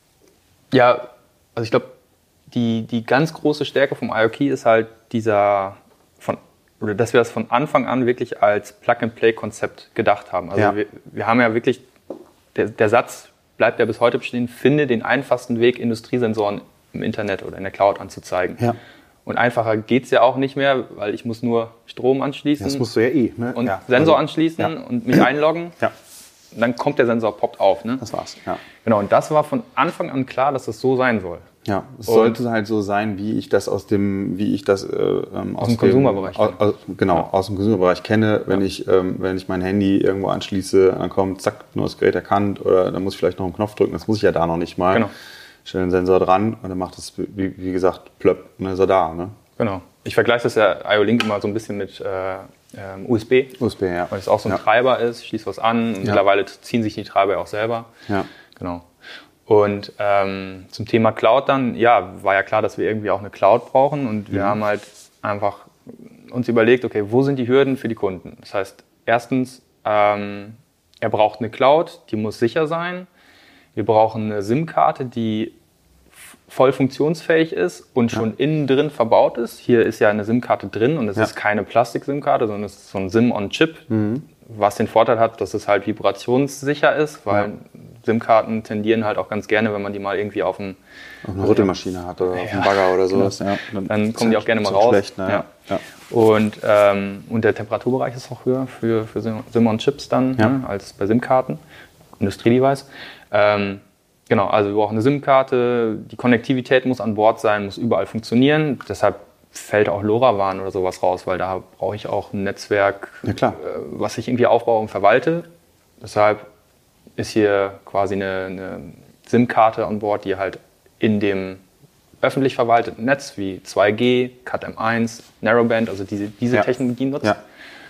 ja, also ich glaube, die, die ganz große Stärke vom IoKey ist halt dieser, von, oder dass wir das von Anfang an wirklich als Plug-and-Play-Konzept gedacht haben. Also Ja. wir, wir haben ja wirklich, der, der Satz bleibt ja bis heute bestehen, finde den einfachsten Weg, Industriesensoren im Internet oder in der Cloud anzuzeigen. Ja. Und einfacher geht es ja auch nicht mehr, weil ich muss nur Strom anschließen Das musst du ja eh. Ne? und ja, Sensor also, anschließen ja. und mich einloggen. Ja, Und dann kommt der Sensor, poppt auf. Ne? das war's. Ja. Genau, und das war von Anfang an klar, dass das so sein soll. Ja, es Und- sollte halt so sein, wie ich das aus dem, wie ich das äh, ähm, aus dem Consumerbereich aus, aus, genau, Ja. aus dem Consumerbereich kenne. Wenn Ja. ich, ähm, wenn ich mein Handy irgendwo anschließe, dann kommt zack, neues Gerät erkannt oder dann muss ich vielleicht noch einen Knopf drücken. Das muss ich ja da noch nicht mal. Genau. Stelle den Sensor dran und dann macht es, wie, wie gesagt, plöpp und dann ist er da. Ne? Genau. Ich vergleiche das ja I O-Link immer so ein bisschen mit äh, ähm, U S B, U S B, ja. weil es auch so ein Ja. Treiber ist, ich schließe was an und Ja. mittlerweile ziehen sich die Treiber auch selber. Ja. Genau. Und ähm, zum Thema Cloud dann, ja, war ja klar, dass wir irgendwie auch eine Cloud brauchen und wir Mhm. haben halt einfach uns überlegt, okay, wo sind die Hürden für die Kunden? Das heißt, erstens, ähm, er braucht eine Cloud, die muss sicher sein. Wir brauchen eine SIM-Karte, die f- voll funktionsfähig ist und schon ja. innen drin verbaut ist. Hier ist ja eine SIM-Karte drin und es ja. ist keine Plastik-SIM-Karte, sondern es ist so ein SIM-on-Chip, mhm. was den Vorteil hat, dass es halt vibrationssicher ist, weil ja. SIM-Karten tendieren halt auch ganz gerne, wenn man die mal irgendwie auf, ein, auf eine Rüttelmaschine hat oder ja. auf einen Bagger oder sowas. Genau. Ja. Dann, dann kommen die auch gerne mal raus. Schlecht, ne? ja. Ja. Und, ähm, und der Temperaturbereich ist auch höher für, für SIM-on-Chips dann ja. ne, als bei SIM-Karten, Industriedevice. Ähm, genau, also wir brauchen eine SIM-Karte, die Konnektivität muss an Bord sein, muss überall funktionieren. Deshalb fällt auch LoRaWAN oder sowas raus, weil da brauche ich auch ein Netzwerk, ja, klar. Äh, was ich irgendwie aufbaue und verwalte. Deshalb ist hier quasi eine, eine SIM-Karte an Bord, die halt in dem öffentlich verwalteten Netz wie zwei G, Cat M eins, Narrowband, also diese, diese ja. Technologien nutzt. Ja.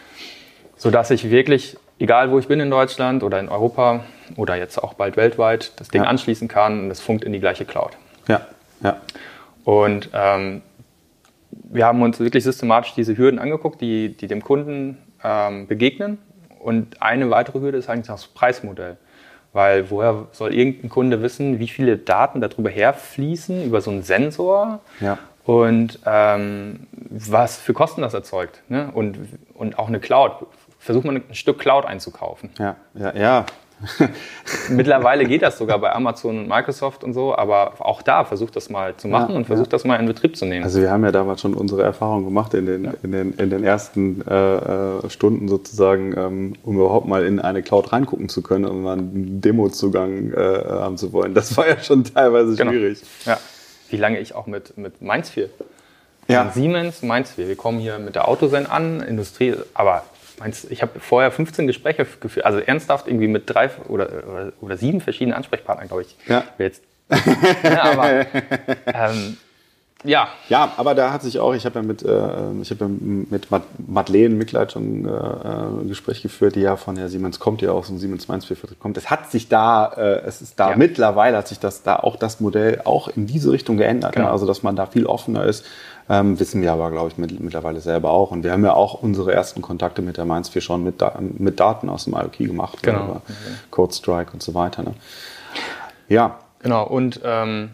Sodass ich wirklich, egal wo ich bin in Deutschland oder in Europa oder jetzt auch bald weltweit, das Ding ja. anschließen kann und es funkt in die gleiche Cloud. Ja, ja. Und ähm, wir haben uns wirklich systematisch diese Hürden angeguckt, die, die dem Kunden ähm, begegnen. Und eine weitere Hürde ist eigentlich das Preismodell. Weil woher soll irgendein Kunde wissen, wie viele Daten darüber herfließen, über so einen Sensor ja. und ähm, was für Kosten das erzeugt. Ne? Und, und auch eine Cloud. Versucht man ein Stück Cloud einzukaufen. Ja, ja, ja. Mittlerweile geht das sogar bei Amazon und Microsoft und so, aber auch da versucht das mal zu machen ja, und versucht ja. das mal in Betrieb zu nehmen. Also wir haben ja damals schon unsere Erfahrungen gemacht in den, ja. in den, in den ersten äh, Stunden sozusagen, ähm, um überhaupt mal in eine Cloud reingucken zu können und mal einen Demozugang äh, haben zu wollen. Das war ja schon teilweise genau. schwierig. Ja. Wie lange ich auch mit, mit Mainz vier. Ja. Siemens, Mainz vier. Wir kommen hier mit der Autosen an, Industrie, aber ich habe vorher fünfzehn Gespräche geführt, also ernsthaft irgendwie mit drei oder, oder, oder sieben verschiedenen Ansprechpartnern, glaube ich. Ja. Jetzt, ja, aber, ähm, ja. Ja, aber da hat sich auch, ich habe ja mit, äh, ich habe ja mit Madeleine Mitleid schon äh, ein Gespräch geführt, die ja von der Siemens kommt, die ja aus dem Siemens Mainz vier kommt. Es hat sich da, äh, es ist da ja. mittlerweile hat sich das da auch das Modell auch in diese Richtung geändert. Genau. Ne? Also dass man da viel offener ist. Ähm, wissen wir aber, glaube ich, mit, mittlerweile selber auch. Und wir haben ja auch unsere ersten Kontakte mit der Mainz vier schon mit, mit Daten aus dem IoT gemacht. Genau. Über CodeStrike und so weiter. Ne? Ja. Genau, und ähm,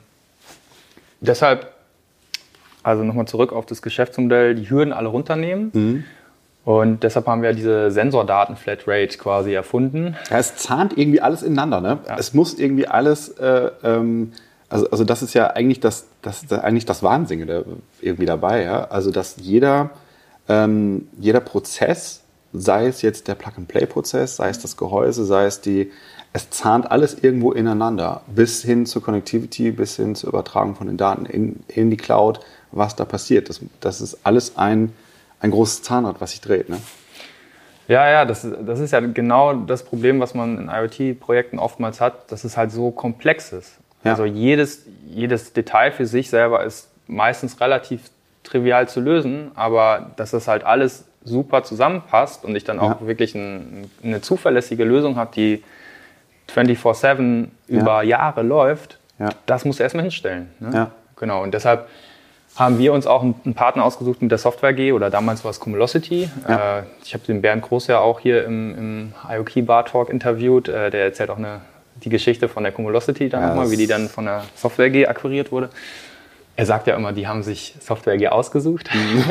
deshalb, also nochmal zurück auf das Geschäftsmodell, die Hürden alle runternehmen. Mhm. Und deshalb haben wir diese Sensordaten-Flatrate quasi erfunden. Ja, es zahnt irgendwie alles ineinander. Ne? Ja. Es muss irgendwie alles... Äh, ähm, Also, also das ist ja eigentlich das, das, ist eigentlich das Wahnsinnige irgendwie dabei. Ja? Also dass jeder, ähm, jeder Prozess, sei es jetzt der Plug-and-Play-Prozess, sei es das Gehäuse, sei es die, es zahnt alles irgendwo ineinander, bis hin zur Connectivity, bis hin zur Übertragung von den Daten in, in die Cloud, was da passiert. Das, das ist alles ein, ein großes Zahnrad, was sich dreht. Ne? Ja, ja, das, das ist ja genau das Problem, was man in IoT-Projekten oftmals hat, dass es halt so komplex ist. Ja. Also jedes, jedes Detail für sich selber ist meistens relativ trivial zu lösen, aber dass das halt alles super zusammenpasst und ich dann auch ja. wirklich ein, eine zuverlässige Lösung habe, die vierundzwanzig sieben ja. über Jahre läuft, ja. das muss erstmal hinstellen. Ne? Ja. Genau, und deshalb haben wir uns auch einen Partner ausgesucht mit der Software G oder damals war es Cumulocity. Ja. Äh, ich habe den Bernd Groß ja auch hier im, im IoT Bar Talk interviewt, äh, der erzählt auch eine die Geschichte von der Cumulocity dann ja, nochmal, wie die dann von der Software G akquiriert wurde. Er sagt ja immer, die haben sich Software G ausgesucht.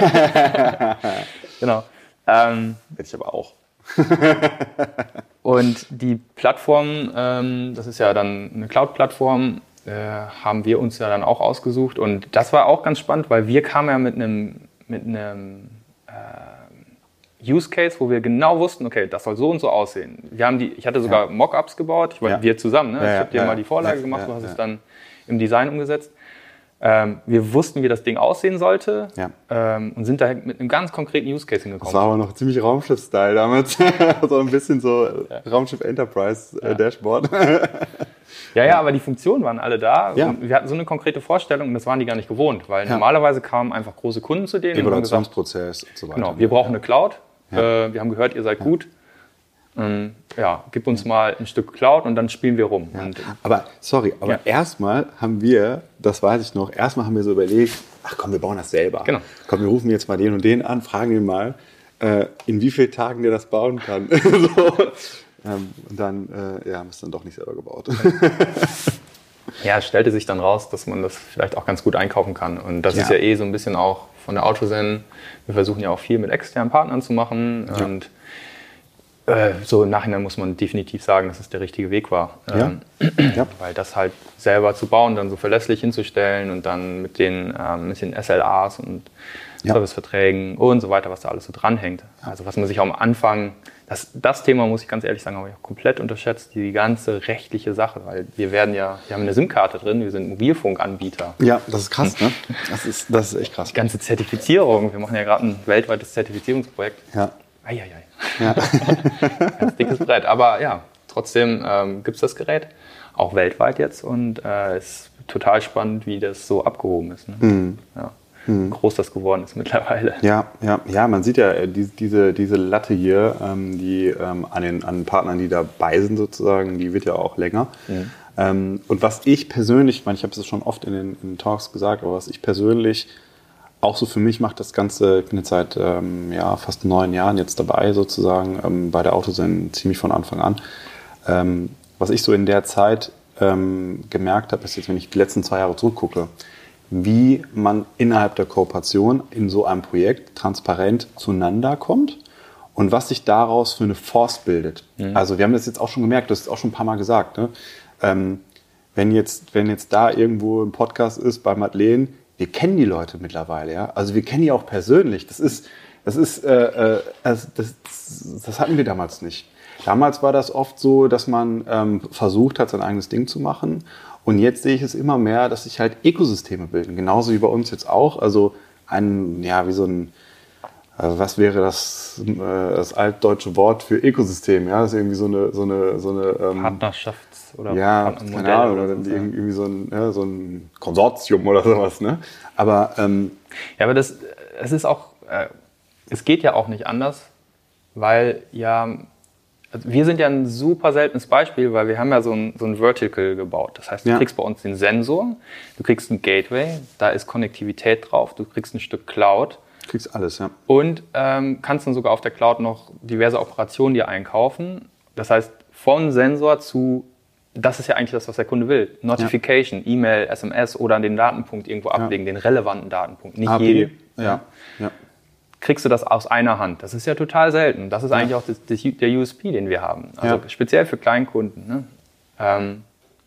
Genau. Ähm, Hätte ich aber auch. Und die Plattform, ähm, das ist ja dann eine Cloud-Plattform, äh, haben wir uns ja dann auch ausgesucht. Und das war auch ganz spannend, weil wir kamen ja mit einem, mit einem äh, Use Case, wo wir genau wussten, okay, das soll so und so aussehen. Wir haben die, ich hatte sogar ja. Mockups gebaut, ich, ja. wir zusammen, ne? ja, ja, ich habe dir ja, mal die Vorlage ja, gemacht, ja, du hast ja. es dann im Design umgesetzt. Ähm, wir wussten, wie das Ding aussehen sollte ja. ähm, und sind da mit einem ganz konkreten Use Case hingekommen. Das war aber noch ziemlich Raumschiff-Style damals, so ein bisschen so ja. Raumschiff Enterprise äh, ja. Dashboard. Ja, ja, aber die Funktionen waren alle da. Ja. Und wir hatten so eine konkrete Vorstellung und das waren die gar nicht gewohnt, weil ja. normalerweise kamen einfach große Kunden zu denen. Evaluationsprozess und so weiter. Genau, wir brauchen ja. eine Cloud. Ja. Äh, wir haben gehört, ihr seid ja. gut. Ähm, ja, gib uns mal ein Stück Cloud und dann spielen wir rum. Ja. Und, aber, sorry, aber ja. erstmal haben wir, das weiß ich noch, erstmal haben wir so überlegt, ach komm, wir bauen das selber. Genau. Komm, wir rufen jetzt mal den und den an, fragen ihn mal, äh, in wie vielen Tagen der das bauen kann. so. ähm, und dann, äh, ja, haben wir es dann doch nicht selber gebaut. Ja, es stellte sich dann raus, dass man das vielleicht auch ganz gut einkaufen kann. Und das Ja. ist ja eh so ein bisschen auch von der Autosen. Wir versuchen ja auch viel mit externen Partnern zu machen. Ja. Und äh, so im Nachhinein muss man definitiv sagen, dass es der richtige Weg war. Ja. Ähm, Ja. Weil das halt selber zu bauen, dann so verlässlich hinzustellen und dann mit den, ähm, mit den S L As und Ja. Serviceverträgen und so weiter, was da alles so dranhängt. Also was man sich auch am Anfang, das, das Thema muss ich ganz ehrlich sagen, habe ich auch komplett unterschätzt, die ganze rechtliche Sache, weil wir werden ja, wir haben eine SIM-Karte drin, wir sind Mobilfunkanbieter. Ja, das ist krass, ne? Das ist, das ist echt krass. Die ganze Zertifizierung, wir machen ja gerade ein weltweites Zertifizierungsprojekt. Ja. Eieiei. Ja. Ganz dickes Brett, aber ja, trotzdem ähm, gibt es das Gerät, auch weltweit jetzt und es äh, ist total spannend, wie das so abgehoben ist. Ne? Mhm. Ja. Mhm. Groß das geworden ist mittlerweile. Ja, ja, ja, man sieht ja die, diese, diese Latte hier, ähm, die ähm, an den an Partnern, die dabei sind sozusagen, die wird ja auch länger. Mhm. Ähm, und was ich persönlich, ich meine, ich habe es schon oft in den, in den Talks gesagt, aber was ich persönlich auch so für mich macht, das Ganze, ich bin jetzt seit ähm, ja, fast neun Jahren jetzt dabei sozusagen, ähm, bei der Autosen ziemlich von Anfang an. Ähm, was ich so in der Zeit ähm, gemerkt habe, ist jetzt, wenn ich die letzten zwei Jahre zurückgucke, wie man innerhalb der Kooperation in so einem Projekt transparent zueinander kommt und was sich daraus für eine Force bildet. Mhm. Also wir haben das jetzt auch schon gemerkt, das ist auch schon ein paar Mal gesagt. Ne? Ähm, wenn, jetzt, wenn jetzt da irgendwo ein Podcast ist bei Madeleine, wir kennen die Leute mittlerweile. Ja? Also wir kennen die auch persönlich. Das ist, das ist, äh, äh, also das, das hatten wir damals nicht. Damals war das oft so, dass man ähm, versucht hat, sein eigenes Ding zu machen. Und jetzt sehe ich es immer mehr, dass sich halt Ökosysteme bilden. Genauso wie bei uns jetzt auch. Also ein, ja, wie so ein, also was wäre das, äh, das altdeutsche Wort für Ökosystem? Ja, das ist irgendwie so eine, so eine, so eine ähm, Partnerschafts- oder ja, keine Ahnung, oder dann irgendwie so ein, ja, so ein Konsortium oder sowas. Ne? Aber ähm, ja, aber das, es ist auch, äh, es geht ja auch nicht anders, weil ja, also wir sind ja ein super seltenes Beispiel, weil wir haben ja so ein, so ein Vertical gebaut. Das heißt, du ja. kriegst bei uns den Sensor, du kriegst ein Gateway, da ist Konnektivität drauf, du kriegst ein Stück Cloud. Du kriegst alles, ja. Und ähm, kannst dann sogar auf der Cloud noch diverse Operationen dir einkaufen. Das heißt, von Sensor zu, das ist ja eigentlich das, was der Kunde will. Notification, ja. E-Mail, S M S oder den Datenpunkt irgendwo ablegen, ja. den relevanten Datenpunkt. Nicht A P, jede. Ja. Ja. Kriegst du das aus einer Hand. Das ist ja total selten. Das ist ja. eigentlich auch das, das, der U S P, den wir haben. Also ja. speziell für Kleinkunden. Ne? Ähm,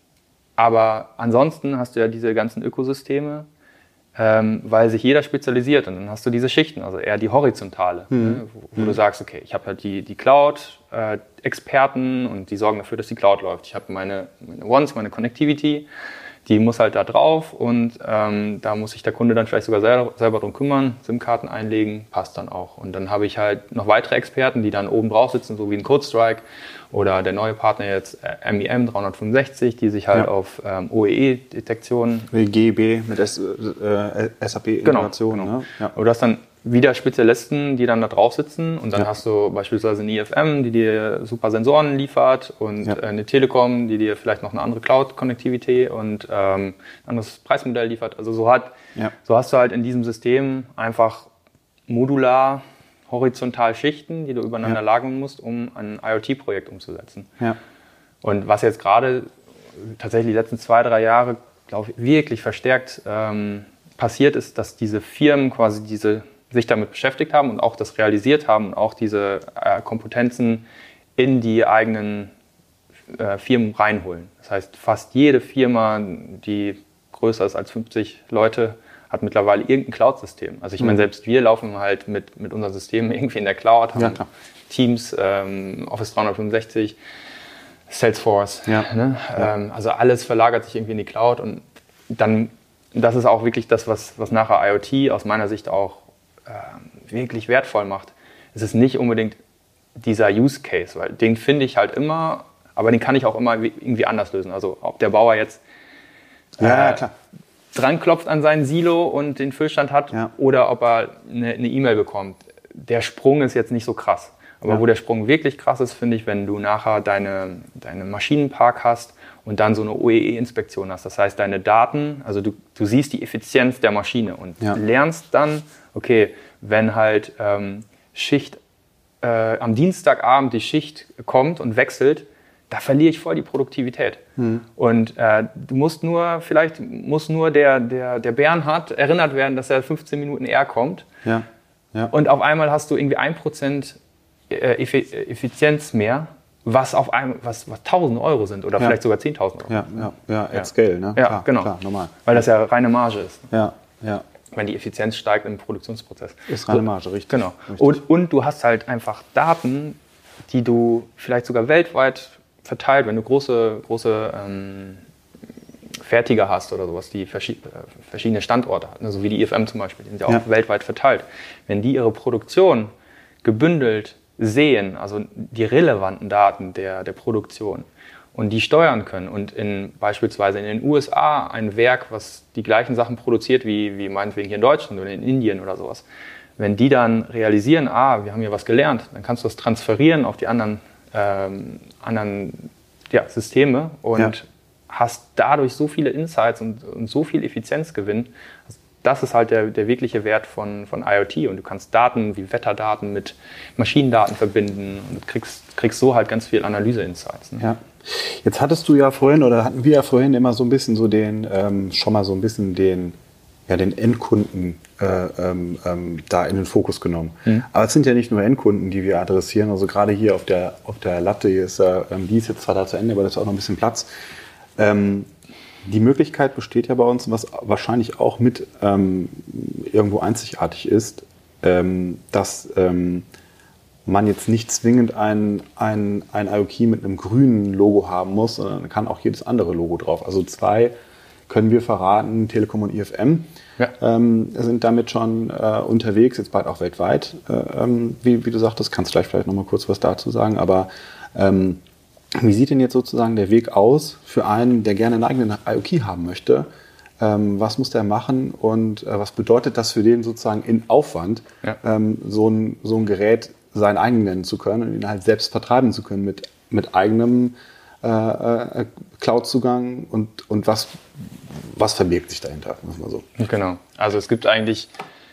aber ansonsten hast du ja diese ganzen Ökosysteme, ähm, weil sich jeder spezialisiert. Und dann hast du diese Schichten, also eher die horizontale, mhm. ne? wo, wo mhm. du sagst, okay, ich habe halt die, die Cloud-Experten äh, und die sorgen dafür, dass die Cloud läuft. Ich habe meine, meine Ones, meine Connectivity, die muss halt da drauf und ähm, da muss sich der Kunde dann vielleicht sogar selber, selber drum kümmern, SIM-Karten einlegen, passt dann auch. Und dann habe ich halt noch weitere Experten, die dann oben drauf sitzen, so wie ein CodeStrike oder der neue Partner jetzt äh, M I M dreihundertfünfundsechzig, die sich halt ja. auf ähm, O E E-Detektion... G B mit S, äh, S A P-Integration. Genau, genau. Ne? Ja. Und du hast dann wieder Spezialisten, die dann da drauf sitzen und dann ja. hast du beispielsweise eine I F M, die dir super Sensoren liefert und ja. eine Telekom, die dir vielleicht noch eine andere Cloud-Connectivität und ähm, ein anderes Preismodell liefert. Also so, hat, ja. so hast du halt in diesem System einfach modular, horizontal Schichten, die du übereinander ja. lagern musst, um ein IoT-Projekt umzusetzen. Ja. Und was jetzt gerade tatsächlich die letzten zwei, drei Jahre, glaube ich, wirklich verstärkt ähm, passiert ist, dass diese Firmen quasi diese sich damit beschäftigt haben und auch das realisiert haben und auch diese äh, Kompetenzen in die eigenen äh, Firmen reinholen. Das heißt, fast jede Firma, die größer ist als fünfzig Leute, hat mittlerweile irgendein Cloud-System. Also ich mhm. meine, selbst wir laufen halt mit, mit unseren Systemen irgendwie in der Cloud, haben ja, Teams, ähm, Office dreihundertfünfundsechzig, Salesforce. Ja. Ne? Ja. Ähm, also alles verlagert sich irgendwie in die Cloud und dann, das ist auch wirklich das, was, was nachher IoT aus meiner Sicht auch wirklich wertvoll macht. Es ist nicht unbedingt dieser Use Case, weil den finde ich halt immer, aber den kann ich auch immer irgendwie anders lösen. Also ob der Bauer jetzt äh, ja, klar. dran klopft an seinen Silo und den Füllstand hat ja. oder ob er eine E-Mail bekommt. Der Sprung ist jetzt nicht so krass. Aber Ja. wo der Sprung wirklich krass ist, finde ich, wenn du nachher deine, deine Maschinenpark hast und dann so eine O E E-Inspektion hast. Das heißt, deine Daten, also du, du siehst die Effizienz der Maschine und Ja. lernst dann, okay, wenn halt ähm, Schicht äh, am Dienstagabend die Schicht kommt und wechselt, da verliere ich voll die Produktivität. Mhm. Und äh, du musst nur, vielleicht muss nur der, der, der Bernhard erinnert werden, dass er fünfzehn Minuten eher kommt. Ja. Ja. Und auf einmal hast du irgendwie ein Prozent Effizienz mehr, was auf einem, was, was tausend Euro sind oder Ja. vielleicht sogar zehntausend Euro. Ja, ja, ja, at Ja. scale, ne? Ja, klar, genau. Klar, normal. Weil das ja reine Marge ist, Ja, ja. wenn die Effizienz steigt im Produktionsprozess. Ist reine Marge, richtig. Genau. Richtig. Und, und du hast halt einfach Daten, die du vielleicht sogar weltweit verteilt, wenn du große, große ähm, Fertiger hast oder sowas, die verschi- äh, verschiedene Standorte haben, so wie die I F M zum Beispiel, die sind ja auch Ja. weltweit verteilt. Wenn die ihre Produktion gebündelt sehen, also die relevanten Daten der, der Produktion und die steuern können und in, beispielsweise in den U S A ein Werk, was die gleichen Sachen produziert wie, wie meinetwegen hier in Deutschland oder in Indien oder sowas, wenn die dann realisieren, ah, wir haben hier was gelernt, dann kannst du das transferieren auf die anderen, ähm, anderen ja, Systeme und Ja. hast dadurch so viele Insights und, und so viel Effizienzgewinn. Das ist halt der, der wirkliche Wert von, von IoT. Und du kannst Daten wie Wetterdaten mit Maschinendaten verbinden und kriegst, kriegst so halt ganz viel Analyse-Insights. Ne? Ja. Jetzt hattest du ja vorhin, oder hatten wir ja vorhin immer so ein bisschen so den, ähm, schon mal so ein bisschen den, ja, den Endkunden äh, ähm, ähm, da in den Fokus genommen. Mhm. Aber es sind ja nicht nur Endkunden, die wir adressieren. Also gerade hier auf der, auf der Latte, hier ist ja, ähm, die ist jetzt zwar da zu Ende, aber da ist auch noch ein bisschen Platz. Ähm, die Möglichkeit besteht ja bei uns, was wahrscheinlich auch mit ähm, irgendwo einzigartig ist, ähm, dass ähm, man jetzt nicht zwingend ein, ein, ein IoT mit einem grünen Logo haben muss, sondern kann auch jedes andere Logo drauf. Also zwei können wir verraten, Telekom und I F M Ja. ähm, sind damit schon äh, unterwegs, jetzt bald auch weltweit. Äh, ähm, wie, wie du sagtest, kannst du gleich vielleicht noch mal kurz was dazu sagen, aber ähm, wie sieht denn jetzt sozusagen der Weg aus für einen, der gerne einen eigenen IoT haben möchte? Ähm, was muss der machen und äh, was bedeutet das für den sozusagen in Aufwand, Ja. ähm, so, ein, so ein Gerät sein eigen nennen zu können und ihn halt selbst vertreiben zu können mit, mit eigenem äh, äh, Cloud-Zugang und, und was, was verbirgt sich dahinter? Muss man so. Genau. Also es gibt eigentlich,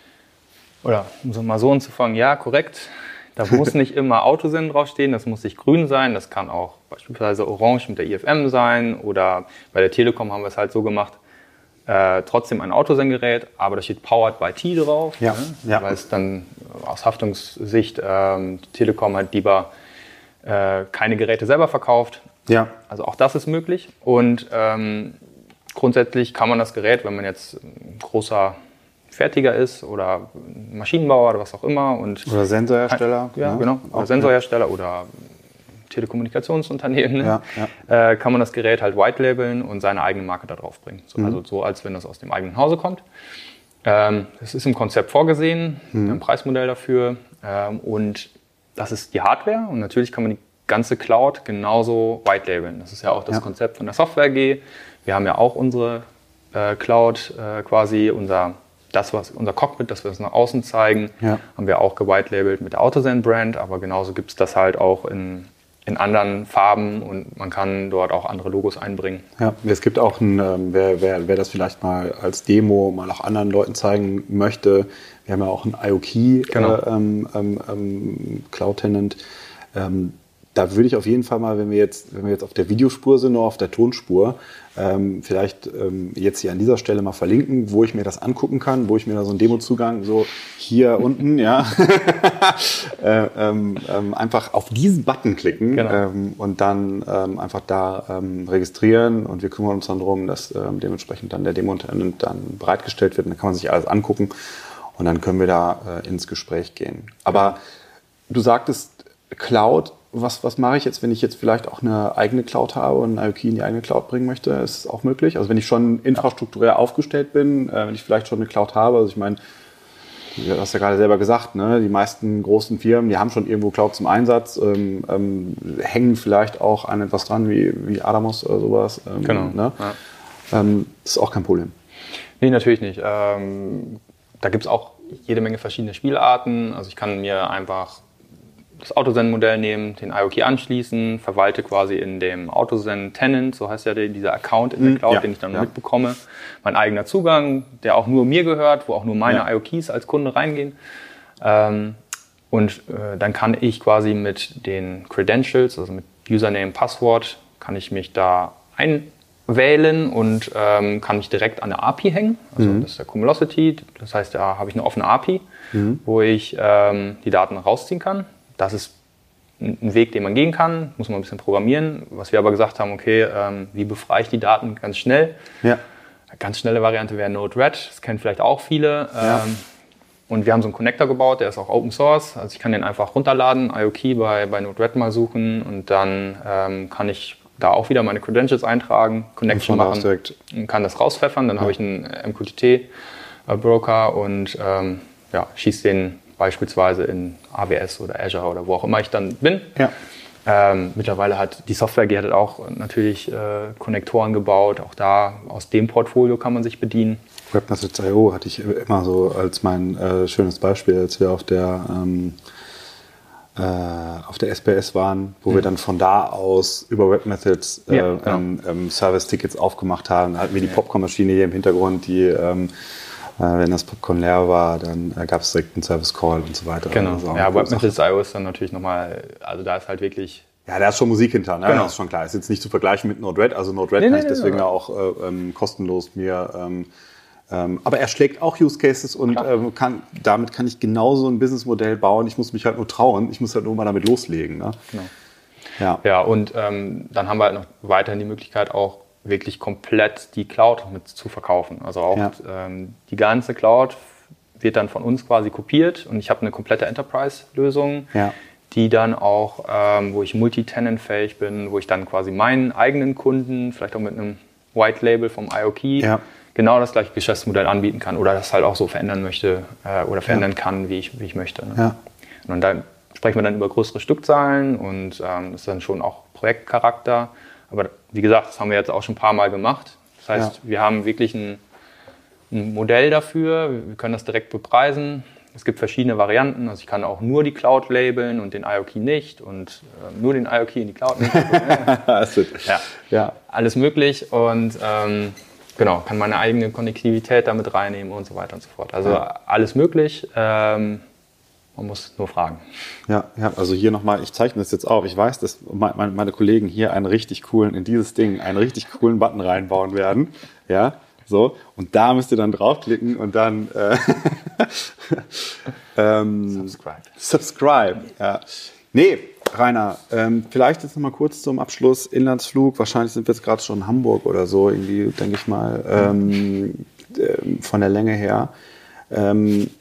oder um so mal so anzufangen, ja, korrekt. Da muss nicht immer Autosenden draufstehen, das muss nicht grün sein, das kann auch beispielsweise orange mit der I F M sein oder bei der Telekom haben wir es halt so gemacht, äh, trotzdem ein Autosendgerät, aber da steht Powered by T drauf, Ja, ne? ja. Weil es dann aus Haftungssicht ähm, die Telekom halt lieber äh, keine Geräte selber verkauft. Ja. Also auch das ist möglich und ähm, grundsätzlich kann man das Gerät, wenn man jetzt ein großer Fertiger ist oder Maschinenbauer oder was auch immer und Oder Sensorhersteller. ja, ne? genau, oder Auch, Sensorhersteller oder Telekommunikationsunternehmen, ne? Ja, ja. Äh, kann man das Gerät halt white labeln und seine eigene Marke da drauf bringen. So, Mhm. Also so, als wenn das aus dem eigenen Hause kommt. Ähm, das ist im Konzept vorgesehen, Mhm. wir haben ein Preismodell dafür ähm, und das ist die Hardware und natürlich kann man die ganze Cloud genauso white labeln. Das ist ja auch das Ja. Konzept von der Software A G. Wir haben ja auch unsere äh, Cloud äh, quasi, unser das, was unser Cockpit, das wir es nach außen zeigen, Ja. haben wir auch gewitelabelt mit der Autosend-Brand, aber genauso gibt es das halt auch in, in anderen Farben und man kann dort auch andere Logos einbringen. Ja, es gibt auch ein, ähm, wer, wer, wer das vielleicht mal als Demo mal auch anderen Leuten zeigen möchte, wir haben ja auch ein IoKey Genau. äh, ähm, ähm, ähm, Cloud-Tenant. Ähm, da würde ich auf jeden Fall mal, wenn wir jetzt, wenn wir jetzt auf der Videospur sind, nur auf der Tonspur, ähm, vielleicht ähm, jetzt hier an dieser Stelle mal verlinken, wo ich mir das angucken kann, wo ich mir da so einen Demozugang so hier unten, ja, äh, ähm, ähm, einfach auf diesen Button klicken Genau. ähm, und dann ähm, einfach da ähm, registrieren und wir kümmern uns dann darum, dass ähm, dementsprechend dann der Demo-Tenant dann bereitgestellt wird und dann kann man sich alles angucken und dann können wir da äh, ins Gespräch gehen. Aber du sagtest Cloud. Was, was mache ich jetzt, wenn ich jetzt vielleicht auch eine eigene Cloud habe und ein IoT in die eigene Cloud bringen möchte? Ist es auch möglich? Also wenn ich schon infrastrukturell aufgestellt bin, äh, wenn ich vielleicht schon eine Cloud habe, also ich meine, du hast ja gerade selber gesagt, ne, die meisten großen Firmen, die haben schon irgendwo Cloud zum Einsatz, ähm, ähm, hängen vielleicht auch an etwas dran wie, wie Adamos oder sowas. Ähm, Genau. Ne? Ja. Ähm, das ist auch kein Problem. Nee, natürlich nicht. Ähm, da gibt es auch jede Menge verschiedene Spielarten. Also ich kann mir einfach das Autozen-Modell nehmen, den IoKey anschließen, verwalte quasi in dem Autozen-Tenant, so heißt ja der, dieser Account in der Cloud, ja, den ich dann ja. mitbekomme. Mein eigener Zugang, der auch nur mir gehört, wo auch nur meine ja. IoKeys als Kunde reingehen. Ähm, und äh, dann kann ich quasi mit den Credentials, also mit Username, Passwort, kann ich mich da einwählen und ähm, kann mich direkt an der A P I hängen. Also mhm. das ist der Cumulocity, das heißt, da habe ich eine offene A P I, mhm. wo ich ähm, die Daten rausziehen kann. Das ist ein Weg, den man gehen kann, muss man ein bisschen programmieren. Was wir aber gesagt haben, okay, ähm, wie befreie ich die Daten ganz schnell? Ja. Eine ganz schnelle Variante wäre Node-RED, das kennen vielleicht auch viele. Ja. Ähm, und wir haben so einen Connector gebaut, der ist auch Open Source. Also ich kann den einfach runterladen, IoKey bei, bei Node-RED mal suchen und dann ähm, kann ich da auch wieder meine Credentials eintragen, Connection machen und kann das rauspfeffern. Dann ja. habe ich einen M Q T T-Broker und ähm, ja, schieße den beispielsweise in A W S oder Azure oder wo auch immer ich dann bin. Ja. Ähm, mittlerweile hat die Software G hat auch natürlich äh, Konnektoren gebaut. Auch da aus dem Portfolio kann man sich bedienen. Webmessage Punkt I O hatte ich immer so als mein äh, schönes Beispiel, als wir auf der, ähm, äh, auf der S B S waren, wo mhm. wir dann von da aus über Webmessage äh, ja, genau. ähm, ähm, Service-Tickets aufgemacht haben. Da hatten wir die Popcorn-Maschine hier im Hintergrund, die ähm, wenn das Popcorn leer war, dann äh, gab es direkt einen Service-Call und so weiter. Genau. Also ja, Webmessage Punkt I O ist dann natürlich nochmal, also da ist halt wirklich... Ja, da ist schon Musik hinter, ne? Genau. Das ist schon klar. Ist jetzt nicht zu vergleichen mit Node-RED. Also Node-RED nee, kann nee, ich deswegen nee, auch äh, ähm, kostenlos mir... Ähm, ähm, aber er schlägt auch Use Cases und ähm, kann, damit kann ich genauso ein Businessmodell bauen. Ich muss mich halt nur trauen. Ich muss halt nur mal damit loslegen. Ne? Genau. Ja. ja, und ähm, dann haben wir halt noch weiterhin die Möglichkeit auch wirklich komplett die Cloud mit zu verkaufen. Also auch ja. ähm, die ganze Cloud wird dann von uns quasi kopiert und ich habe eine komplette Enterprise-Lösung, ja. die dann auch, ähm, wo ich multi-tenant-fähig bin, wo ich dann quasi meinen eigenen Kunden, vielleicht auch mit einem White-Label vom IoKey, ja. genau das gleiche Geschäftsmodell anbieten kann oder das halt auch so verändern möchte äh, oder verändern ja. kann, wie ich, wie ich möchte. Ne? Ja. Und dann sprechen wir dann über größere Stückzahlen und ähm, das ist dann schon auch Projektcharakter. Aber wie gesagt, das haben wir jetzt auch schon ein paar Mal gemacht. Das heißt, ja. wir haben wirklich ein, ein Modell dafür. Wir können das direkt bepreisen. Es gibt verschiedene Varianten. Also ich kann auch nur die Cloud labeln und den IoKey nicht und äh, nur den IoKey in die Cloud nicht. ja. ja, alles möglich und ähm, genau, kann meine eigene Konnektivität damit reinnehmen und so weiter und so fort. Also ja. alles möglich. Ähm, Man muss nur fragen. Ja, ja, also hier nochmal, ich zeichne das jetzt auf. Ich weiß, dass meine, meine Kollegen hier einen richtig coolen, in dieses Ding, einen richtig coolen Button reinbauen werden. Ja, so. Und da müsst ihr dann draufklicken und dann äh, ähm, Subscribe. Subscribe, ja. Nee, Rainer, ähm, vielleicht jetzt nochmal kurz zum Abschluss. Inlandsflug, wahrscheinlich sind wir jetzt gerade schon in Hamburg oder so, irgendwie, denke ich mal, ähm, äh, von der Länge her. Ähm,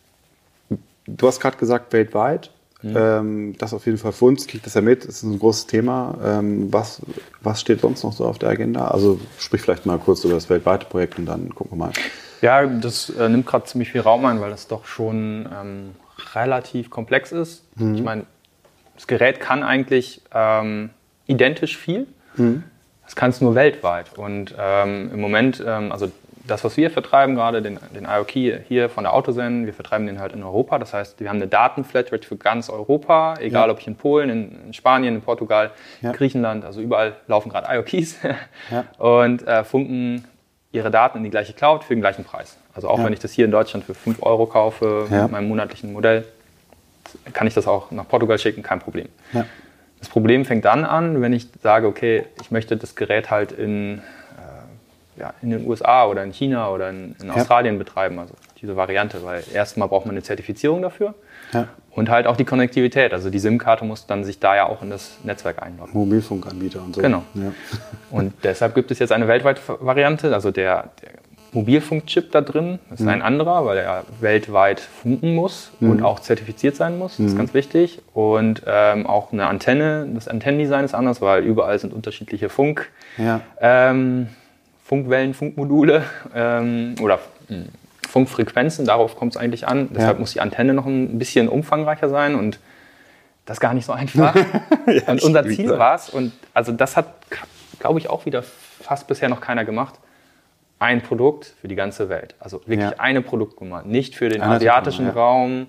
Du hast gerade gesagt, weltweit. Mhm. Ähm, das auf jeden Fall für uns, kriegt das ja mit, das ist ein großes Thema. Ähm, was, was steht sonst noch so auf der Agenda? Also sprich vielleicht mal kurz über das weltweite Projekt und dann gucken wir mal. Ja, das äh, nimmt gerade ziemlich viel Raum ein, weil das doch schon ähm, relativ komplex ist. Mhm. Ich meine, das Gerät kann eigentlich ähm, identisch viel. Mhm. Das kann es nur weltweit. Und ähm, im Moment, ähm, also das, was wir vertreiben, gerade den, den IoKey hier von der Autozen, wir vertreiben den halt in Europa. Das heißt, wir haben eine Datenflatrate für ganz Europa, egal ja. ob ich in Polen, in, in Spanien, in Portugal, ja. Griechenland, also überall laufen gerade IoKeys ja. und äh, funken ihre Daten in die gleiche Cloud für den gleichen Preis. Also auch ja. wenn ich das hier in Deutschland für fünf Euro kaufe ja. mit meinem monatlichen Modell, kann ich das auch nach Portugal schicken, kein Problem. Ja. Das Problem fängt dann an, wenn ich sage, okay, ich möchte das Gerät halt in Ja, in den U S A oder in China oder in, in Australien ja. betreiben, also diese Variante, weil erstmal braucht man eine Zertifizierung dafür ja. und halt auch die Konnektivität, also die SIM-Karte muss dann sich da ja auch in das Netzwerk einloggen. Mobilfunkanbieter und so. Genau. Ja. Und deshalb gibt es jetzt eine weltweite Variante, also der, der Mobilfunkchip da drin ist mhm. ein anderer, weil er weltweit funken muss mhm. und auch zertifiziert sein muss, das mhm. ist ganz wichtig. Und ähm, auch eine Antenne, das Antennendesign ist anders, weil überall sind unterschiedliche Funk. Ja. Ähm, Funkwellen, Funkmodule ähm, oder mh, Funkfrequenzen, darauf kommt es eigentlich an. Deshalb ja. muss die Antenne noch ein bisschen umfangreicher sein und das ist gar nicht so einfach. ja, und unser Ziel war es, und also das hat, glaube ich, auch wieder fast bisher noch keiner gemacht, ein Produkt für die ganze Welt. Also wirklich ja. eine Produktnummer, nicht für den eine asiatischen Nummer, ja. Raum,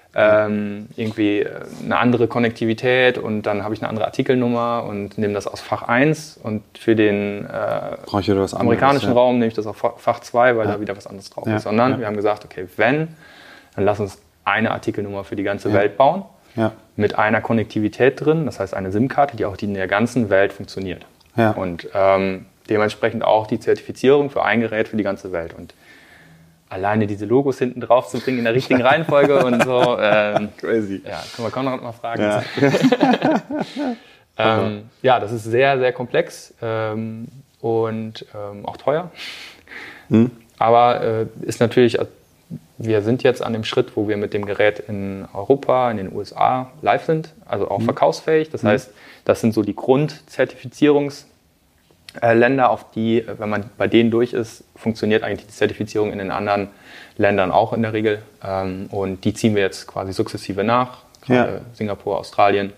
ähm, irgendwie eine andere Konnektivität und dann habe ich eine andere Artikelnummer und nehme das aus Fach eins und für den äh, Brauche ich wieder was anderes, amerikanischen ja. Raum nehme ich das auf Fach zwei, weil Ja. da wieder was anderes drauf Ja. ist. Sondern Ja. wir haben gesagt, okay, wenn, dann lass uns eine Artikelnummer für die ganze Ja. Welt bauen. Ja. Mit einer Konnektivität drin, das heißt eine SIM-Karte, die auch die in der ganzen Welt funktioniert. Ja. Und ähm, dementsprechend auch die Zertifizierung für ein Gerät für die ganze Welt. Und alleine diese Logos hinten drauf zu bringen in der richtigen Reihenfolge und so. Ähm, Crazy. Ja, können wir Konrad mal fragen. Ja. ähm, ja, das ist sehr, sehr komplex ähm, und ähm, auch teuer. Hm. Aber äh, ist natürlich, wir sind jetzt an dem Schritt, wo wir mit dem Gerät in Europa, in den U S A live sind, also auch hm. verkaufsfähig. Das hm. heißt, das sind so die Grundzertifizierungsländer, auf die, wenn man bei denen durch ist, funktioniert eigentlich die Zertifizierung in den anderen Ländern auch in der Regel. Und die ziehen wir jetzt quasi sukzessive nach. Gerade ja. Singapur, Australien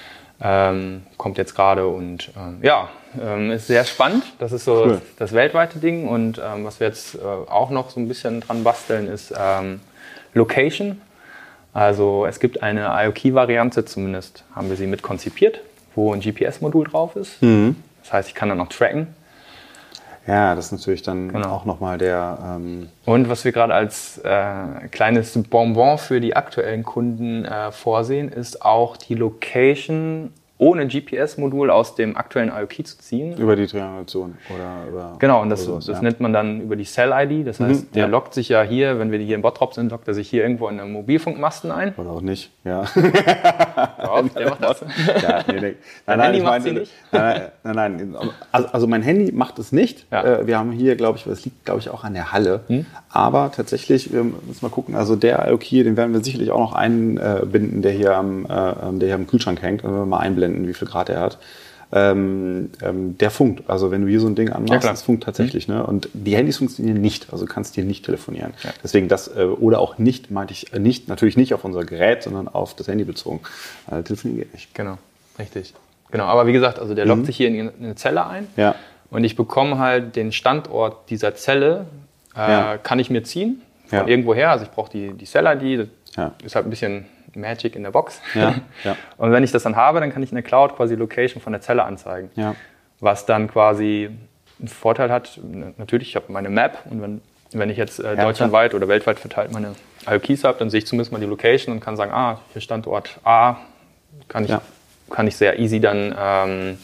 ähm, kommt jetzt gerade und ähm, ja, ähm, ist sehr spannend. Das ist so cool. das weltweite Ding. Und ähm, was wir jetzt äh, auch noch so ein bisschen dran basteln, ist ähm, Location. Also es gibt eine IoKey-Variante, zumindest haben wir sie mit konzipiert, wo ein G P S-Modul drauf ist. Mhm. Das heißt, ich kann dann noch tracken. Ja, das ist natürlich dann genau. auch nochmal der... Ähm Und was wir gerade als äh, kleines Bonbon für die aktuellen Kunden äh, vorsehen, ist auch die Location ohne G P S-Modul aus dem aktuellen IoKey zu ziehen. Über die Triangulation oder über... Genau, und das, sowas, das ja. nennt man dann über die Cell-I D. Das heißt, mhm, der ja. loggt sich ja hier, wenn wir hier in Bottrop sind, loggt er sich hier irgendwo in einem Mobilfunkmasten ein. Oder auch nicht, ja. Ja, der macht das. Ja, nee, nee. Dein nein, Handy ich macht meine, sie nicht? Nein, nein, nein. Also, also mein Handy macht es nicht. Ja. Äh, wir haben hier, glaube ich, das liegt, glaube ich, auch an der Halle. Hm? Aber tatsächlich, wir müssen mal gucken, also der IoKey, den werden wir sicherlich auch noch einbinden, der hier am, äh, der hier am Kühlschrank hängt. Und wenn wir mal einblenden, wie viel Grad er hat. Ähm, ähm, der funkt. Also wenn du hier so ein Ding anmachst, ja, das funkt tatsächlich. Mhm. Ne? Und die Handys funktionieren nicht, also du kannst hier nicht telefonieren. Ja. Deswegen das, äh, oder auch nicht, meinte ich, äh, nicht, natürlich nicht auf unser Gerät, sondern auf das Handy bezogen. Äh, telefonieren geht nicht. Genau, richtig. Genau, aber wie gesagt, also der loggt Mhm. sich hier in eine Zelle ein. Ja. Und ich bekomme halt den Standort dieser Zelle, äh, Ja. kann ich mir ziehen, von Ja. irgendwo her. Also ich brauche die, die Cell-I D, das Ja. ist halt ein bisschen Magic in der Box. Ja. Ja. Und wenn ich das dann habe, dann kann ich in der Cloud quasi Location von der Zelle anzeigen. Ja. Was dann quasi einen Vorteil hat, natürlich, ich habe meine Map und wenn, wenn ich jetzt äh, Ja, deutschlandweit oder weltweit verteilt meine IoKeys habe, dann sehe ich zumindest mal die Location und kann sagen, ah, hier Standort A, kann ich, Ja. kann ich sehr easy dann ähm,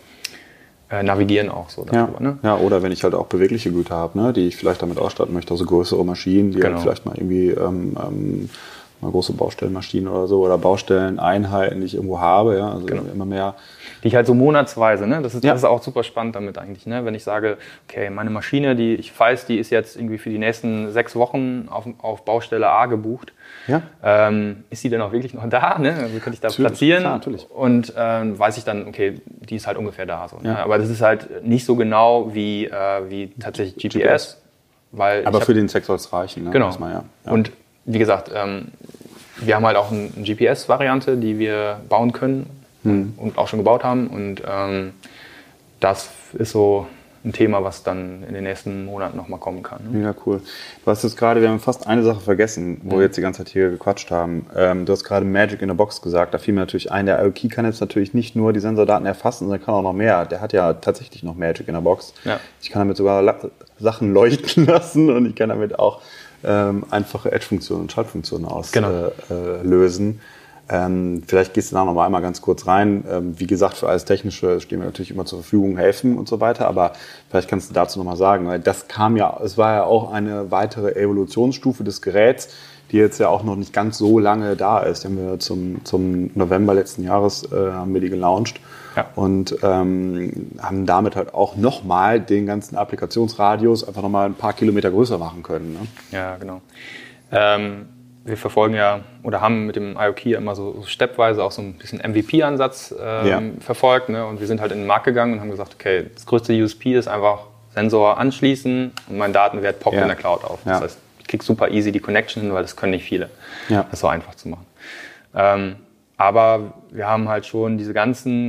äh, navigieren auch so Ja. darüber. Ne? Ja, oder wenn ich halt auch bewegliche Güter habe, ne, die ich vielleicht damit ausstatten möchte, also größere Maschinen, die Genau. halt vielleicht mal irgendwie ähm, ähm, mal große Baustellenmaschinen oder so oder Baustelleneinheiten, die ich irgendwo habe, ja, also Genau. immer mehr. Die ich halt so monatsweise, ne? das, ist, Ja. das ist auch super spannend damit eigentlich. Ne? Wenn ich sage, okay, meine Maschine, die ich weiß, die ist jetzt irgendwie für die nächsten sechs Wochen auf, auf Baustelle A gebucht. Ja. Ähm, ist die denn auch wirklich noch da? Ne? Also kann ich da Natürlich, platzieren klar, natürlich. und ähm, weiß ich dann, okay, die ist halt ungefähr da. So, ne? Ja. Aber das ist halt nicht so genau wie, äh, wie tatsächlich G P S. G P S. Weil ich Aber hab, für den Zweck soll es reichen. Ne? Genau. Muss man ja. Ja. Und wie gesagt, ähm, wir haben halt auch eine G P S-Variante, die wir bauen können Hm. und auch schon gebaut haben. Und ähm, das ist so ein Thema, was dann in den nächsten Monaten nochmal kommen kann. Ne? Mega cool. Du hast jetzt gerade, wir haben fast eine Sache vergessen, wo Mhm. wir jetzt die ganze Zeit hier gequatscht haben. Ähm, du hast gerade Magic in a Box gesagt. Da fiel mir natürlich ein, der IoKey kann jetzt natürlich nicht nur die Sensordaten erfassen, sondern kann auch noch mehr. Der hat ja tatsächlich noch Magic in a Box. Ja. Ich kann damit sogar la- Sachen leuchten lassen und ich kann damit auch ähm, einfache Edge-Funktionen und Schaltfunktionen auslösen. Genau. Äh, äh, lösen. Ähm, vielleicht gehst du da noch mal einmal ganz kurz rein. Ähm, wie gesagt, für alles Technische stehen wir natürlich immer zur Verfügung, helfen und so weiter. Aber vielleicht kannst du dazu noch mal sagen, weil das kam ja, es war ja auch eine weitere Evolutionsstufe des Geräts, die jetzt ja auch noch nicht ganz so lange da ist. Die haben wir zum, zum November letzten Jahres äh, haben wir die gelauncht. Ja. Und ähm, haben damit halt auch nochmal den ganzen Applikationsradius einfach nochmal ein paar Kilometer größer machen können. Ne? Ja, genau. Ähm, wir verfolgen ja oder haben mit dem IoKey immer so, so stepweise auch so ein bisschen M V P-Ansatz ähm, Ja. verfolgt. Ne? Und wir sind halt in den Markt gegangen und haben gesagt, okay, das größte U S P ist einfach Sensor anschließen und mein Datenwert poppt Ja. in der Cloud auf. Das Ja. heißt, ich kriege super easy die Connection hin, weil das können nicht viele. Ja. Das ist so einfach zu machen. Ähm, aber wir haben halt schon diese ganzen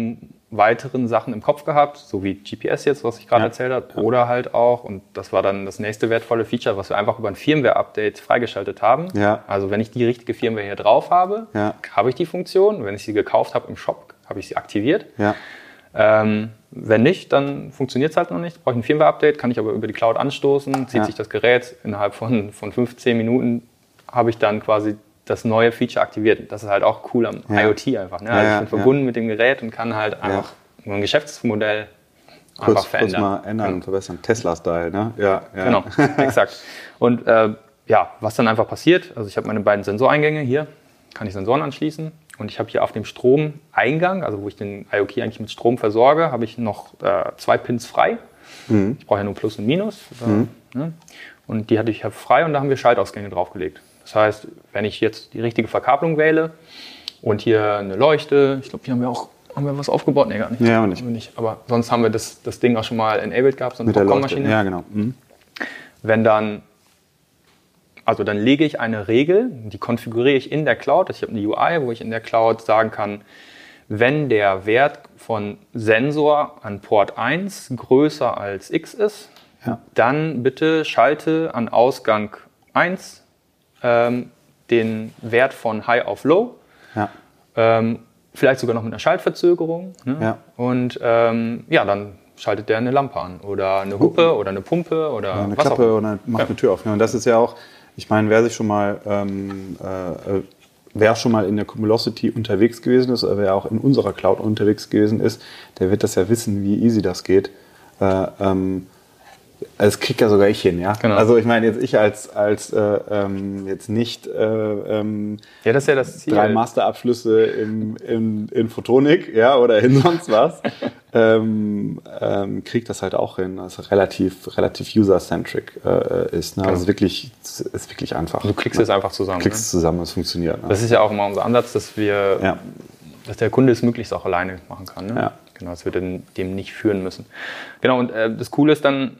weiteren Sachen im Kopf gehabt, so wie G P S jetzt, was ich gerade Ja. erzählt habe, Ja. oder halt auch, und das war dann das nächste wertvolle Feature, was wir einfach über ein Firmware-Update freigeschaltet haben. Ja. Also wenn ich die richtige Firmware hier drauf habe, Ja. habe ich die Funktion. Wenn ich sie gekauft habe im Shop, habe ich sie aktiviert. Ja. Ähm, wenn nicht, dann funktioniert es halt noch nicht. Brauche ich ein Firmware-Update, kann ich aber über die Cloud anstoßen, zieht Ja. sich das Gerät. Innerhalb von, von fünfzehn Minuten habe ich dann quasi das neue Feature aktiviert. Das ist halt auch cool am Ja. IoT einfach. Ne? Ja, Also ja, ich bin ja. verbunden mit dem Gerät und kann halt einfach ein Geschäftsmodell einfach Kurz, kurz verändern. mal ändern und verbessern. Tesla-Style, ne? Ja, ja. Genau, exakt. Und äh, ja, was dann einfach passiert, also ich habe meine beiden Sensoreingänge hier, kann ich Sensoren anschließen. Und ich habe hier auf dem Stromeingang, also wo ich den IoT eigentlich mit Strom versorge, habe ich noch äh, zwei Pins frei. Mhm. Ich brauche ja nur Plus und Minus. Da, Mhm. ne? Und die hatte ich frei und da haben wir Schaltausgänge draufgelegt. Das heißt, wenn ich jetzt die richtige Verkabelung wähle und hier eine Leuchte, ich glaube, hier haben wir auch haben wir was aufgebaut? Nee, gar nicht. Ja, aber nicht. Haben wir nicht. Aber sonst haben wir das, das Ding auch schon mal enabled gehabt, so eine Mit der Leuchte. Popcornmaschine. Ja, genau. Mhm. Wenn dann, also dann lege ich eine Regel, die konfiguriere ich in der Cloud. Ich habe eine U I, wo ich in der Cloud sagen kann, wenn der Wert von Sensor an Port eins größer als X ist, Ja. dann bitte schalte an Ausgang eins ähm, den Wert von High auf Low. Ja. Ähm, vielleicht sogar noch mit einer Schaltverzögerung. Ne? Ja. Und ähm, ja, dann schaltet der eine Lampe an oder eine Hupe oder eine Pumpe oder Eine was Klappe auch und dann macht Ja. eine Tür auf. Und das ist ja auch, ich meine, wer sich schon mal, ähm, äh, wer schon mal in der Cumulocity unterwegs gewesen ist, oder wer auch in unserer Cloud unterwegs gewesen ist, der wird das ja wissen, wie easy das geht. Äh, ähm, das kriegt ja sogar ich hin, ja. Genau. Also ich meine, jetzt ich als, als äh, ähm, jetzt nicht äh, ähm, Ja, das ist ja das Ziel. drei Masterabschlüsse in, in, in Photonik, ja, oder in sonst was, ähm, ähm, kriegt das halt auch hin, dass es relativ, relativ user-centric äh, ist. Ne? Also es ist wirklich, es ist wirklich einfach. Du klickst es einfach zusammen. Klickst es zusammen, es funktioniert. Ne? Das ist ja auch immer unser Ansatz, dass wir, Ja. dass der Kunde es möglichst auch alleine machen kann. Ne? Ja. Genau, dass wir dem, dem nicht führen müssen. Genau, und äh, das Coole ist dann,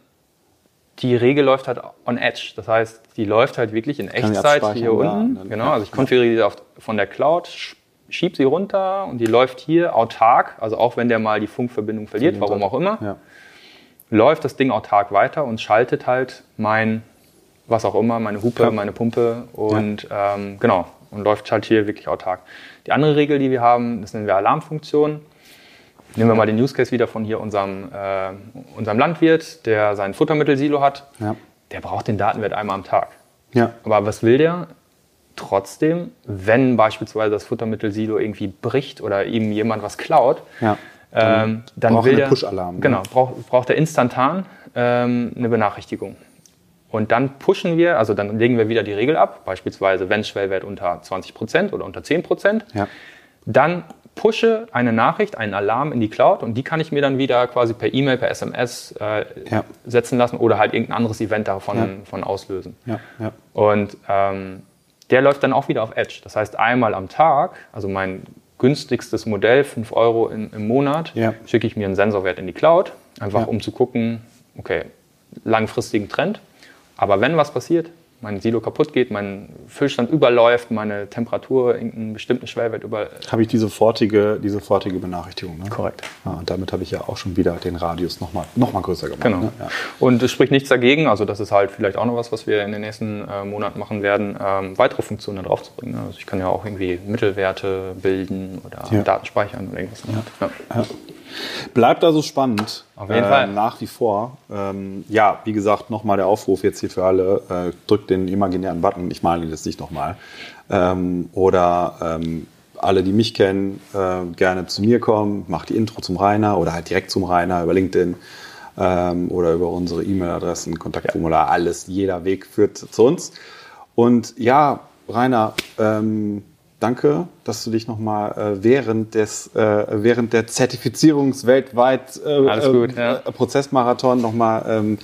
die Regel läuft halt on Edge. Das heißt, die läuft halt wirklich in Kann die Echtzeit abspeichern hier da unten. und dann- Genau, ja. also ich konfiguriere die auf, von der Cloud, sch- schieb sie runter und die läuft hier autark. Also auch wenn der mal die Funkverbindung verliert, warum auch immer, Ja. läuft das Ding autark weiter und schaltet halt mein, was auch immer, meine Hupe, Ja. meine Pumpe und ähm, genau, und läuft halt hier wirklich autark. Die andere Regel, die wir haben, das nennen wir Alarmfunktion. Nehmen wir mal den Use Case wieder von hier unserem, äh, unserem Landwirt, der sein Futtermittelsilo hat. Ja. Der braucht den Datenwert einmal am Tag. Ja. Aber was will der? Trotzdem, wenn beispielsweise das Futtermittelsilo irgendwie bricht oder ihm jemand was klaut, Ja. ähm, dann braucht will eine der, Push-Alarm, ne? Genau, braucht, braucht er instantan ähm, eine Benachrichtigung. Und dann pushen wir, also dann legen wir wieder die Regel ab, beispielsweise wenn Schwellwert unter zwanzig Prozent oder unter zehn Prozent, Ja. dann pushe eine Nachricht, einen Alarm in die Cloud und die kann ich mir dann wieder quasi per E-Mail, per S M S äh, Ja. setzen lassen oder halt irgendein anderes Event davon Ja. von auslösen. Ja. Ja. Und ähm, der läuft dann auch wieder auf Edge. Das heißt, einmal am Tag, also mein günstigstes Modell, fünf Euro in, im Monat, Ja. schicke ich mir einen Sensorwert in die Cloud, einfach Ja. um zu gucken, okay, langfristigen Trend. Aber wenn was passiert, mein Silo kaputt geht, mein Füllstand überläuft, meine Temperatur irgendeinen bestimmten Schwellwert über... Habe ich die sofortige, die sofortige Benachrichtigung. Ne? Korrekt. Ja, und damit habe ich ja auch schon wieder den Radius nochmal noch mal größer gemacht. Genau. Ne? Ja. Und es spricht nichts dagegen, also das ist halt vielleicht auch noch was, was wir in den nächsten äh, Monaten machen werden, ähm, weitere Funktionen da drauf zu bringen. Also ich kann ja auch irgendwie Mittelwerte bilden oder Ja. Daten speichern oder irgendwas. Ja. Ja. Bleibt also spannend. Auf jeden äh, Fall. Nach wie vor. Ähm, ja, wie gesagt, nochmal der Aufruf jetzt hier für alle. Äh, drückt den imaginären Button. Ich male das nicht nochmal. Ähm, oder ähm, alle, die mich kennen, äh, gerne zu mir kommen. Macht die Intro zum Rainer oder halt direkt zum Rainer über LinkedIn ähm, oder über unsere E-Mail-Adressen, Kontaktformular. Alles, jeder Weg führt zu uns. Und ja, Rainer, ähm, danke, dass du dich nochmal äh, während des äh, während der Zertifizierungs weltweit äh, Alles gut, äh, ja. äh, Prozessmarathon nochmal ähm,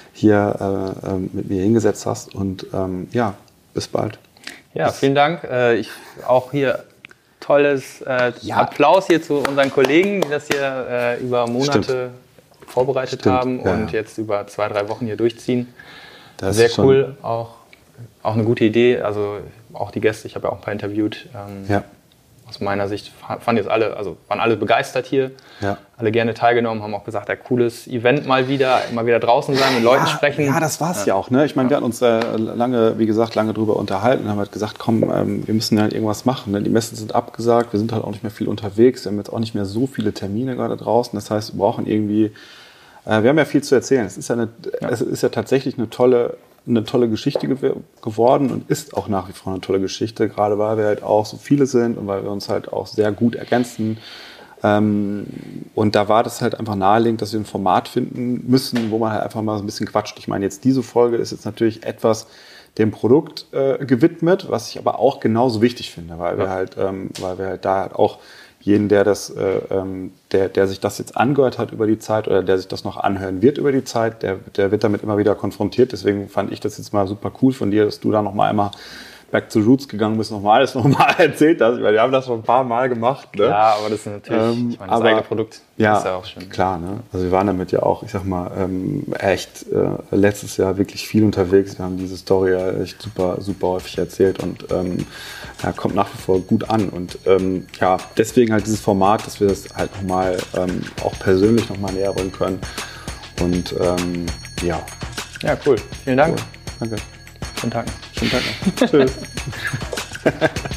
hier äh, äh, mit mir hingesetzt hast. Und ähm, ja, bis bald. Ja, vielen Dank. Äh, ich, auch hier tolles äh, Ja. Applaus hier zu unseren Kollegen, die das hier äh, über Monate Stimmt. vorbereitet Stimmt, haben ja, und ja. jetzt über zwei, drei Wochen hier durchziehen. Das Sehr ist schon- cool, auch, auch eine gute Idee. Also auch die Gäste, ich habe ja auch ein paar interviewt. Ähm, Ja. aus meiner Sicht fanden jetzt alle, also waren alle begeistert hier, ja. alle gerne teilgenommen, haben auch gesagt, ja, cooles Event mal wieder, mal wieder draußen sein, mit Leuten ja, sprechen. Ja, das war es ja. ja auch. Ne? Ich meine, wir hatten uns äh, lange, wie gesagt, lange drüber unterhalten und haben halt gesagt, komm, ähm, wir müssen halt irgendwas machen. Ne? Die Messen sind abgesagt, wir sind halt auch nicht mehr viel unterwegs, wir haben jetzt auch nicht mehr so viele Termine gerade draußen. Das heißt, wir brauchen irgendwie, äh, wir haben ja viel zu erzählen. Es ist ja, eine, ja. Es ist ja tatsächlich eine tolle eine tolle Geschichte gew- geworden und ist auch nach wie vor eine tolle Geschichte, gerade weil wir halt auch so viele sind und weil wir uns halt auch sehr gut ergänzen. Ähm, und da war das halt einfach naheliegend, dass wir ein Format finden müssen, wo man halt einfach mal so ein bisschen quatscht. Ich meine, jetzt diese Folge ist jetzt natürlich etwas dem Produkt äh, gewidmet, was ich aber auch genauso wichtig finde, weil wir halt, ähm, weil wir halt da halt auch jeden, der das, äh, ähm, der, der sich das jetzt angehört hat über die Zeit oder der sich das noch anhören wird über die Zeit, der, der wird damit immer wieder konfrontiert. Deswegen fand ich das jetzt mal super cool von dir, dass du da noch mal einmal back to roots gegangen bist, nochmal alles nochmal erzählt hast. Weil wir haben das schon ein paar Mal gemacht. Ne? Ja, aber das ist natürlich, ähm, ich meine, das aber, eigene Produkt ja, ist ja auch schön. Klar, ne? Also wir waren damit ja auch, ich sag mal, ähm, echt äh, letztes Jahr wirklich viel unterwegs. Wir haben diese Story ja echt super, super häufig erzählt und ähm, ja, kommt nach wie vor gut an. Und ähm, ja, deswegen halt dieses Format, dass wir das halt nochmal ähm, auch persönlich nochmal näher bringen können. Und ähm, ja. Ja, cool. Vielen Dank. Cool. Danke. Schönen Tag. Schönen Tag noch. Tschüss.